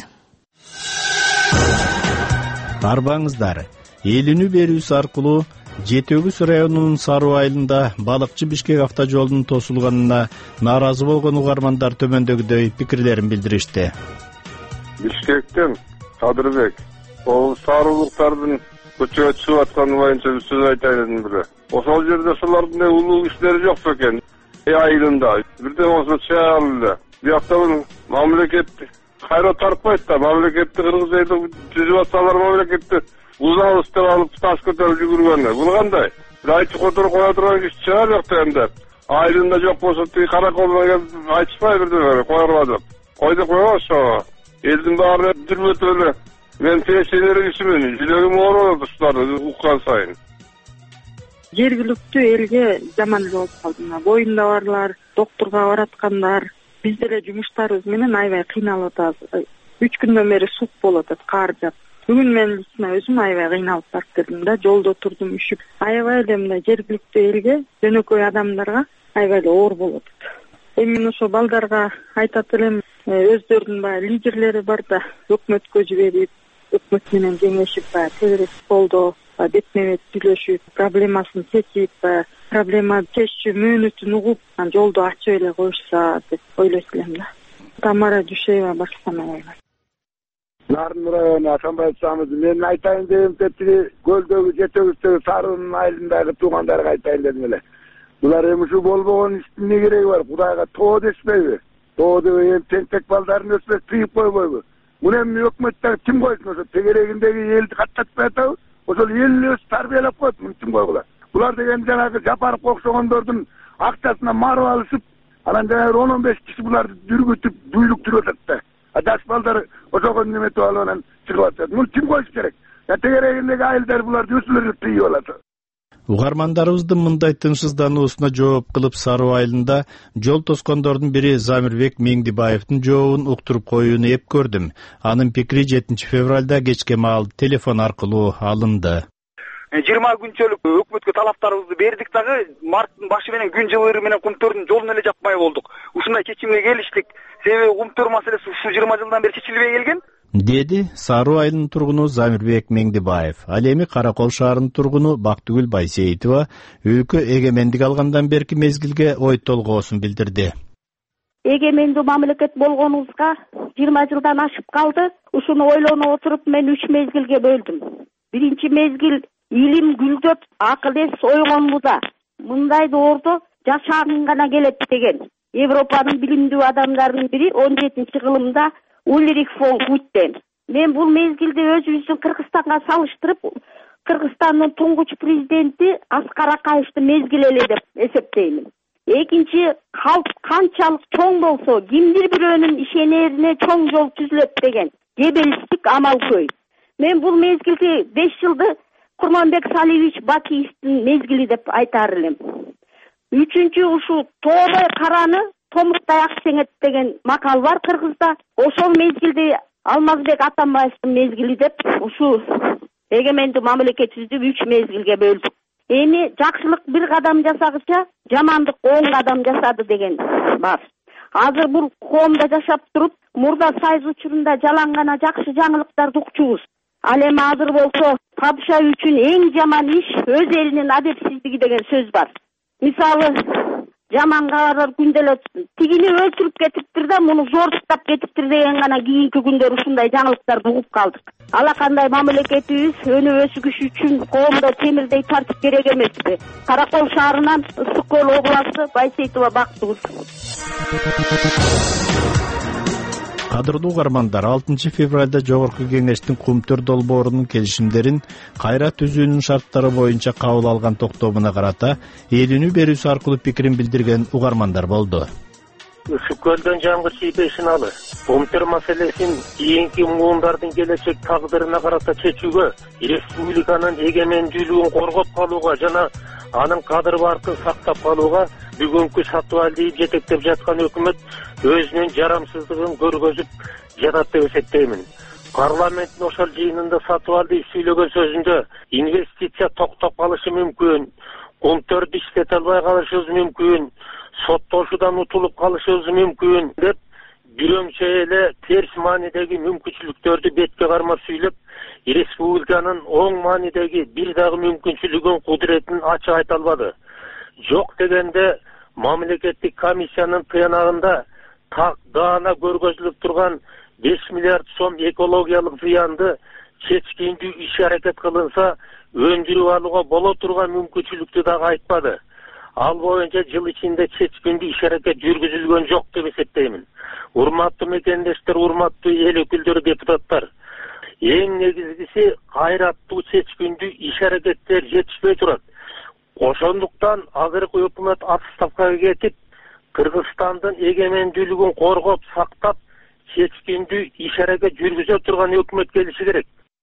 Арбаңыздар, эл үнү берүүсү аркылуу Жети Өгүз районунун Саруу айылында балыкчы Бишкек автожолунун тосулганына нааразы болгон угармандар төмөндөгүдөй пикирлерин билдиришти. Бишкектен Кадырбек, саруулуктардын көчөгө чыгып атканы боюнча бир сөз айтайын эле. Ошол жерде ошолордун улуу кишилери жок экен. Айылында бирден болсо чыга эле. Биякта мамлекет кайра тарпайт да, мамлекетти Кыргыз элди түзүп атсалар мамлекетти узабыз деп алып таш көтөрүп жүгүргөнү. Бул кандай? Бир айтып которуп коя турган киши чыга жок дегенде. Айылында жок болсо тиги караколдон келип айтышпай бирдеме койгула деп. Койду койбосо. Элдин баары дүрмөтүп эле. Мен пенсионер кишимин. Жүрөгүм ооруп ушуларды уккан сайын. Жергиликтүү элге жаман эле болуп калды. Боюнда барлар, доктурга бараткандар. Биз деле жумуштарыбыз менен аябай кыйналып атабыз. 3 күндөн бери сук болуп атат, кар жаап. Бүгүн мен лично өзүм аябай кыйналып барып келдим да, жолдо турдум, үшүп. Аябай эле мындай жергиликтүү элге, жөнөкөй адамдарга аябай эле оор болуп атат. Эми мен ошо балдарга айтат элем, өздөрүнүн баягы лидерлери бар да, өкмөткө жиберип, өкмөт менен кеңешип баягы тегерек жолдо бетме бет сүйлөшүп, проблемасын чечип, проблема чечүү мөөнөтүн угуп, жолду ачып эле коюшса деп ойлойт элем да. Тамара Дүйшеева, Башсамай. Нарын району Асанбаевчамыз. Мен айтайын дегем тетиги көлдөгү, жетөгүздөгү Сарыунун айылындагы туугандарга айтайын дедим эле. Булар эми ушу болбогон иштин эмне кереги бар? Кудайга тоо дешпейби? Тоо деп эми тентек балдарын өспөс тыйып койбойбу? Муну эми өкмөттө ким койсун ошо тегерегиндеги элди каттатпай атабы? Ошол эл өз тарбиялап коет, муну ким койгула? Булар деген жанагы Жапаровго окшогондордун акчасына марып алышып, анан жанагы 10-15 киши буларды дүргүтүп, дуйлуктуруп атат да. Жаш балдар ошого неметип алып анан чыгып атат. Муну ким коюш керек? Тегерегиндеги айылдар буларды өсүлөрүн тыйып алат. Угармандарыбыздын мындай тынчсыздануусуна жооп кылып Саруу айылында жол тоскондордун бири Замирбек Меңдибаевдин жообун уктуруп коюуну эп көрдүм. Анын пикири 7 февралда кечке маал телефон аркылуу алынды. 20 күнчөлүк өкмөткө талаптарыбызды бердик дагы, марттын башы менен күн жылыыры менен Кумтөрдүн жолун эле жапмай болдук. Ушундай чечимге келиштик. Себеби Кумтөр маселеси ушу 20 жылдан бери чечилбей келген. Деди Саруу айылынын тургуну Замирбек Меңдибаев. Ал эми Каракол шаарынын тургуну Бактыгүл Байсейитова өлкө эгемендик алгандан берки мезгилге ой толгоосун билдирди. Эгемендүү мамлекет болгонубузга 20 жылдан ашып калды. Ушуну ойлоно отуруп мен 3 мезгилге бөлдүм. Биринчи мезгил илим гүлдөп, акыл эс ойгонууда. Мындай доордо жашагың гана келет деген. Европанын билимдүү адамдарынын бири 17-кылымда Ульрих фон Гуттен. Мен бул мезгилде өзүбүздүн Кыргызстанга салыштырып, Кыргызстандын туңгуч президенти Аскар Акаевдин мезгили эле деп эсептеймин. Экинчи, калп канчалык чоң болсо, кимдир бирөөнүн ишенерине чоң жол түзүлөт деген кебелистик амал көй. Мен бул мезгилди 5 жылды Курманбек Салиевич Бакиевдин мезгили деп айтар элем. Үчүнчү, ушу тообой караны томуктай ак сеңет деген макал бар Кыргызда. Ошол мезгилди Алмазбек Атамбаевдин мезгили деп ушу эгемендүү мамлекетибизди 3 мезгилге бөлдүк. Эми жакшылык бир кадам жасагыча, жамандык 10 кадам жасады деген бар. Азыр бул коомдо жашап туруп, мурда сайыз учурунда жалаң гана жакшы жаңылыктарды укчубуз. Ал эми азыр болсо, падыша үчүн эң жаман иш өз элинин адепсиздиги деген сөз бар. Мисалы, жаманга барар күнделет тигини өлтүрүп кетиптир да, муну зордуктап кетиптир деген гана кийинки күндөр ушундай жаңылыктарды угуп калдык. Ала кандай мамлекетибиз өнүп өсүш үчүн коомдо темирдей тартип керек эмеспи? Каракол шаарынан Ысык көл областы Байсеитова Бактыгүл. Кадырлуу угармандар, 6 февралда Жогорку Кеңештин Кумтөр долбоорунун келишимдерин кайра түзүүнүн шарттары боюнча кабыл алган токтомуна карата элүүнү берүүсү аркылуу пикирин билдирген угармандар болду. Ысык көлдөн жаңгыр тийбей сыналы. Кумтөр маселесин кийинки муундардын келечек тагдырына карата чечүүгө, республиканын эгемендүүлүгүн коргоп калууга жана анын кадыр баркын сактап калууга бүгүнкү Сатыбал дейип жетектеп жаткан өкмөт өзүнүн жарамсыздыгын көргөзүп жатат деп эсептеймин. Парламенттин ошол жыйынында Сатыбал дейип сүйлөгөн сөзүндө инвестиция токтоп калышы мүмкүн, Кумтөрдү иштете албай калышыбыз мүмкүн, соттошуудан утулуп калышыбыз мүмкүн деп бирөөмчө эле терс маанидеги мүмкүнчүлүктөрдү бетке кармап сүйлөп, республиканын оң маанидеги бир дагы мүмкүнчүлүгүн, кудуретин ачык айта албады. Жок дегенде мамлекеттик комиссиянын тыянагында так даана көргөзүлүп турган 5 миллиард сом экологиялык зыянды чечкиндүү иш-аракет кылынса, өндүрүп алууга боло турган мүмкүнчүлүктү дагы айтпады. Ал боюнча жыл ичинде чечкиндүү иш-аракет жүргүзүлгөн жок деп эсептеймин. Урматтуу мекендештер, урматтуу эл өкүлдөрү, депутаттар, эң негизгиси кайраттуу чечкиндүү иш-аракеттер жетишпей турат. Ошондуктан азыркы өкмөт отставкага кетип, Кыргызстандын эгемендүүлүгүн коргоп, сактап, чечкиндүү иш-аракет жүргүзө турган өкмөт келиши керек.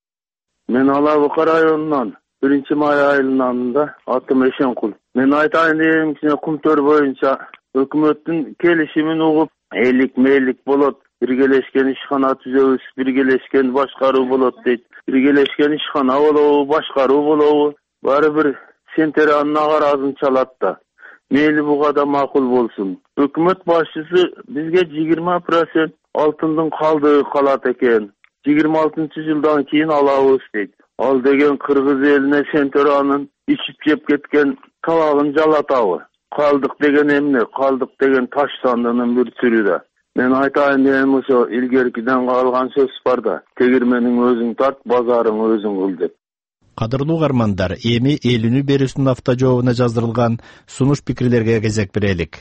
Мен Ала Бука районунан 1-май айылында атым Эшенкул. Мен айтайын дегенче Кумтөр боюнча өкмөттүн келишимин угуп, элик мээлик болот, биргелешкен ишкана түзөбүз, биргелешкен башкаруу болот дейт. Биргелешкен ишкана болобу, башкаруу болобу, баары бир сентери анын агаразын чалат да. Мейли буга да макул болсун. Өкмөт башчысы бизге 20% алтындын калдыгы калат экен. 26-жылдан кийин алабыз дейт. Ал деген кыргыз элине сентеранын ичип жеп кеткен табагын жалатабы? Калдык деген эмне? Калдык деген таш сандынын бир түрү да. Мен айтайын дегеним ошо илгеркиден калган сөз бар да. Тегирмениң өзүң тарт, базарың өзүң кыл деп. Кадырлуу угармандар, эми элүүнү берүүсүнүн автожообуна жаздырылган сунуш пикирлерге кезек берелик.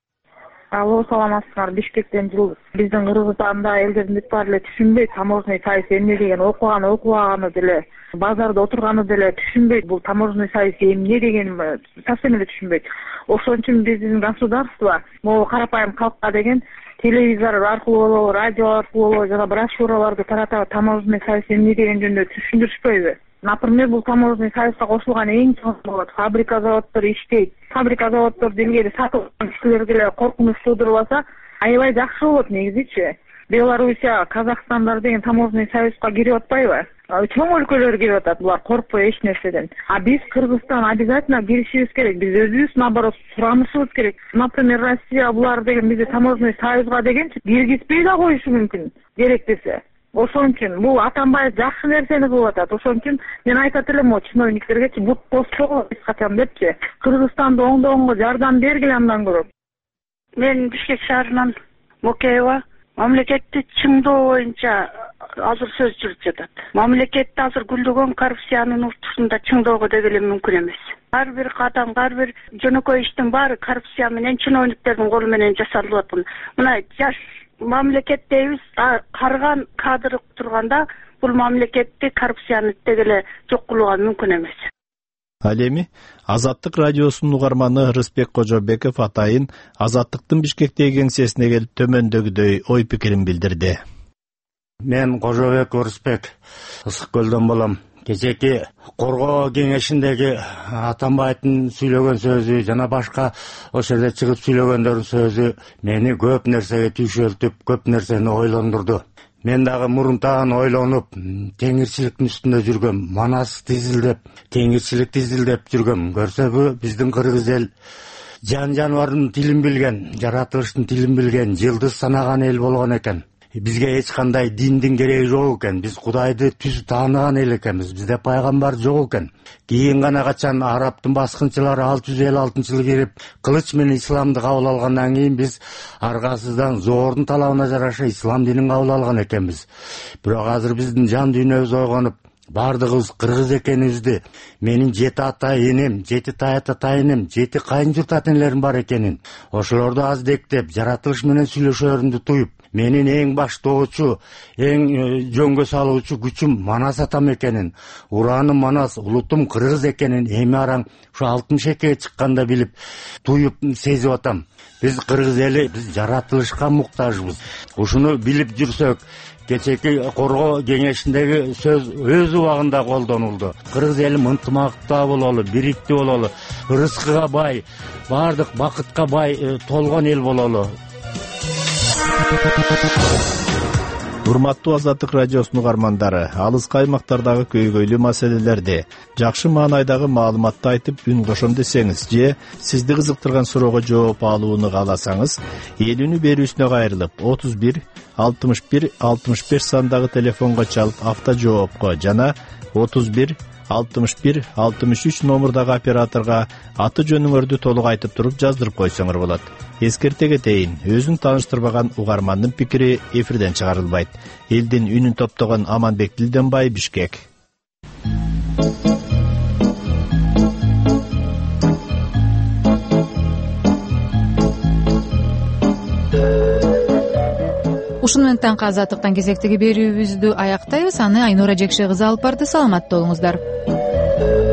Алло, саламатсыздар. Бишкектен Жылдыз. Биздин Кыргызстанда элдердин бүт баары эле түшүнбөйт таможенный союз эмне деген, окуганы деле, базарда отурганы деле түшүнбөйт. Бул таможенный союз эмне деген совсем эле түшүнбөйт. Ошон үчүн биздин государство могу карапайым калкка деген телевизор аркылуу болобу, радио аркылуу болобу жана брошюраларды таратып, таможенный союз эмне деген жөнүндө түшүндүрүшпөйбү? Например, бул таможенный союзга кошулган эң чоң болот. Фабрика заводдор иштейт. Фабрика заводдорду илгери сатып алган кишилерге эле коркунуч туудурбаса, аябай жакшы болот негизичи. Белоруссия, Казакстандар деген таможенный союзга кирип атпайбы? Чоң өлкөлөр кирип атат, булар коркпой эч нерседен. А биз Кыргызстан обязательно киришибиз керек. Биз өзүбүз наоборот суранышыбыз керек. Например, Россия булар деген бизди таможенный союзга деген киргизбей да коюшу мүмкүн, керек десе. Ошон үчүн бул Атамбаев жакшы нерсени кылып атат. Ошон үчүн мен айтат элем, чиновниктергечи бут тосчу эч качан депчи. Кыргызстанды оңдогонго жардам бергиле андан көрөп. Мен Бишкек шаарынан Мокеева. Мамлекетти чыңдоо боюнча азыр сөз жүрүп жатат. Мамлекетти азыр гүлдөгөн коррупциянын ортосунда чыңдоого деги эле мүмкүн эмес. Ар бир кадам, ар бир жөнөкөй иштин баары коррупция менен чиновниктердин колу менен жасалып атат. Мына жаш мамлекет дейбиз, карыган кадр турганда бул мамлекетти коррупцияны деги эле жок кылууга мүмкүн эмес. Ал эми Азаттык радиосунун угарманы Рыспек Кожобеков атайын Азаттыктын Бишкектеги кеңсесине келип төмөндөгүдөй ой пикирин билдирди. Мен Кожобек Рыспек, Ысык көлдөн болом. Кечээки коргоо кеңешиндеги Атамбаевдин сүйлөгөн сөзү жана башка ошол жерде чыгып сүйлөгөндөрдүн сөзү мени көп нерсеге түйшөлтүп, көп нерсени ойлондурду. Мен дагы мурунтан ойлонуп, теңирчиликтин үстүндө жүргөм, манас изилдеп, теңирчиликти изилдеп жүргөм. Көрсөбү, биздин кыргыз эл жан-жаныбардын тилин билген, жаратылыштын тилин билген, жылдыз санаган эл болгон экен. Бизге эч кандай диндин кереги жок экен. Биз Кудайды түз тааныган эл экенбиз. Бизде пайгамбар жок экен. Кийин гана качан арабтын баскынчылары 656-жылы кирип, кылыч менен исламды кабыл алгандан кийин биз аргасыздан зордун талабына жараша ислам динин кабыл алган экенбиз. Бирок азыр биздин жан дүйнөбүз ойгонуп, бардыгыбыз кыргыз экенибизди, менин 7 ата энем, 7 тайата энем, 7 кайынжурт атенелерим бар экенин, ошолорду аздектеп, жаратылыш менен сүйлөшөөрүмдү туюп, менин эң баштоочу, эң жөнгө салуучу күчүм Манас атам экенин, ураным Манас, улутум кыргыз экенин эми араң ушу 62-ге чыкканда билип, туюп сезип атам. Биз кыргыз эли, биз жаратылышка муктажбыз. Ушуну билип жүрсөк, кечээки коргоо кеңешиндеги сөз өз убагында колдонулду. Кыргыз эли ынтымактуу бололу, бириктүү бололу, рызкыга бай, бардык бакытка бай толгон эл бололу. Урматтуу Азаттык радиосунун угармандары, алыскы аймактардагы көйгөйлүү маселелерди, жакшы маанайдагы маалыматты айтып үн кошом десеңиз же сизди кызыктырган суроого жооп алууну кааласаңыз, элүүнү берүүсүнө кайрылып 31 61 65 сандагы телефонго чалып автожоопко жана 31 61 63 номурдагы операторго аты жөнүңөрдү толук айтып туруп жаздырып койсоңор болот. Эскерте кетейин, өзүн тааныштырбаган угармандын пикири эфирден чыгарылбайт. Элдин үнүн топтогон Аманбек Дилденбай, Бишкек. Ушуну менен таңкы Азаттыктан кезектеги берүүбүздү аяктайбыз. Аны Айнура Жекше кызы алып барды. Саламатта болуңуздар.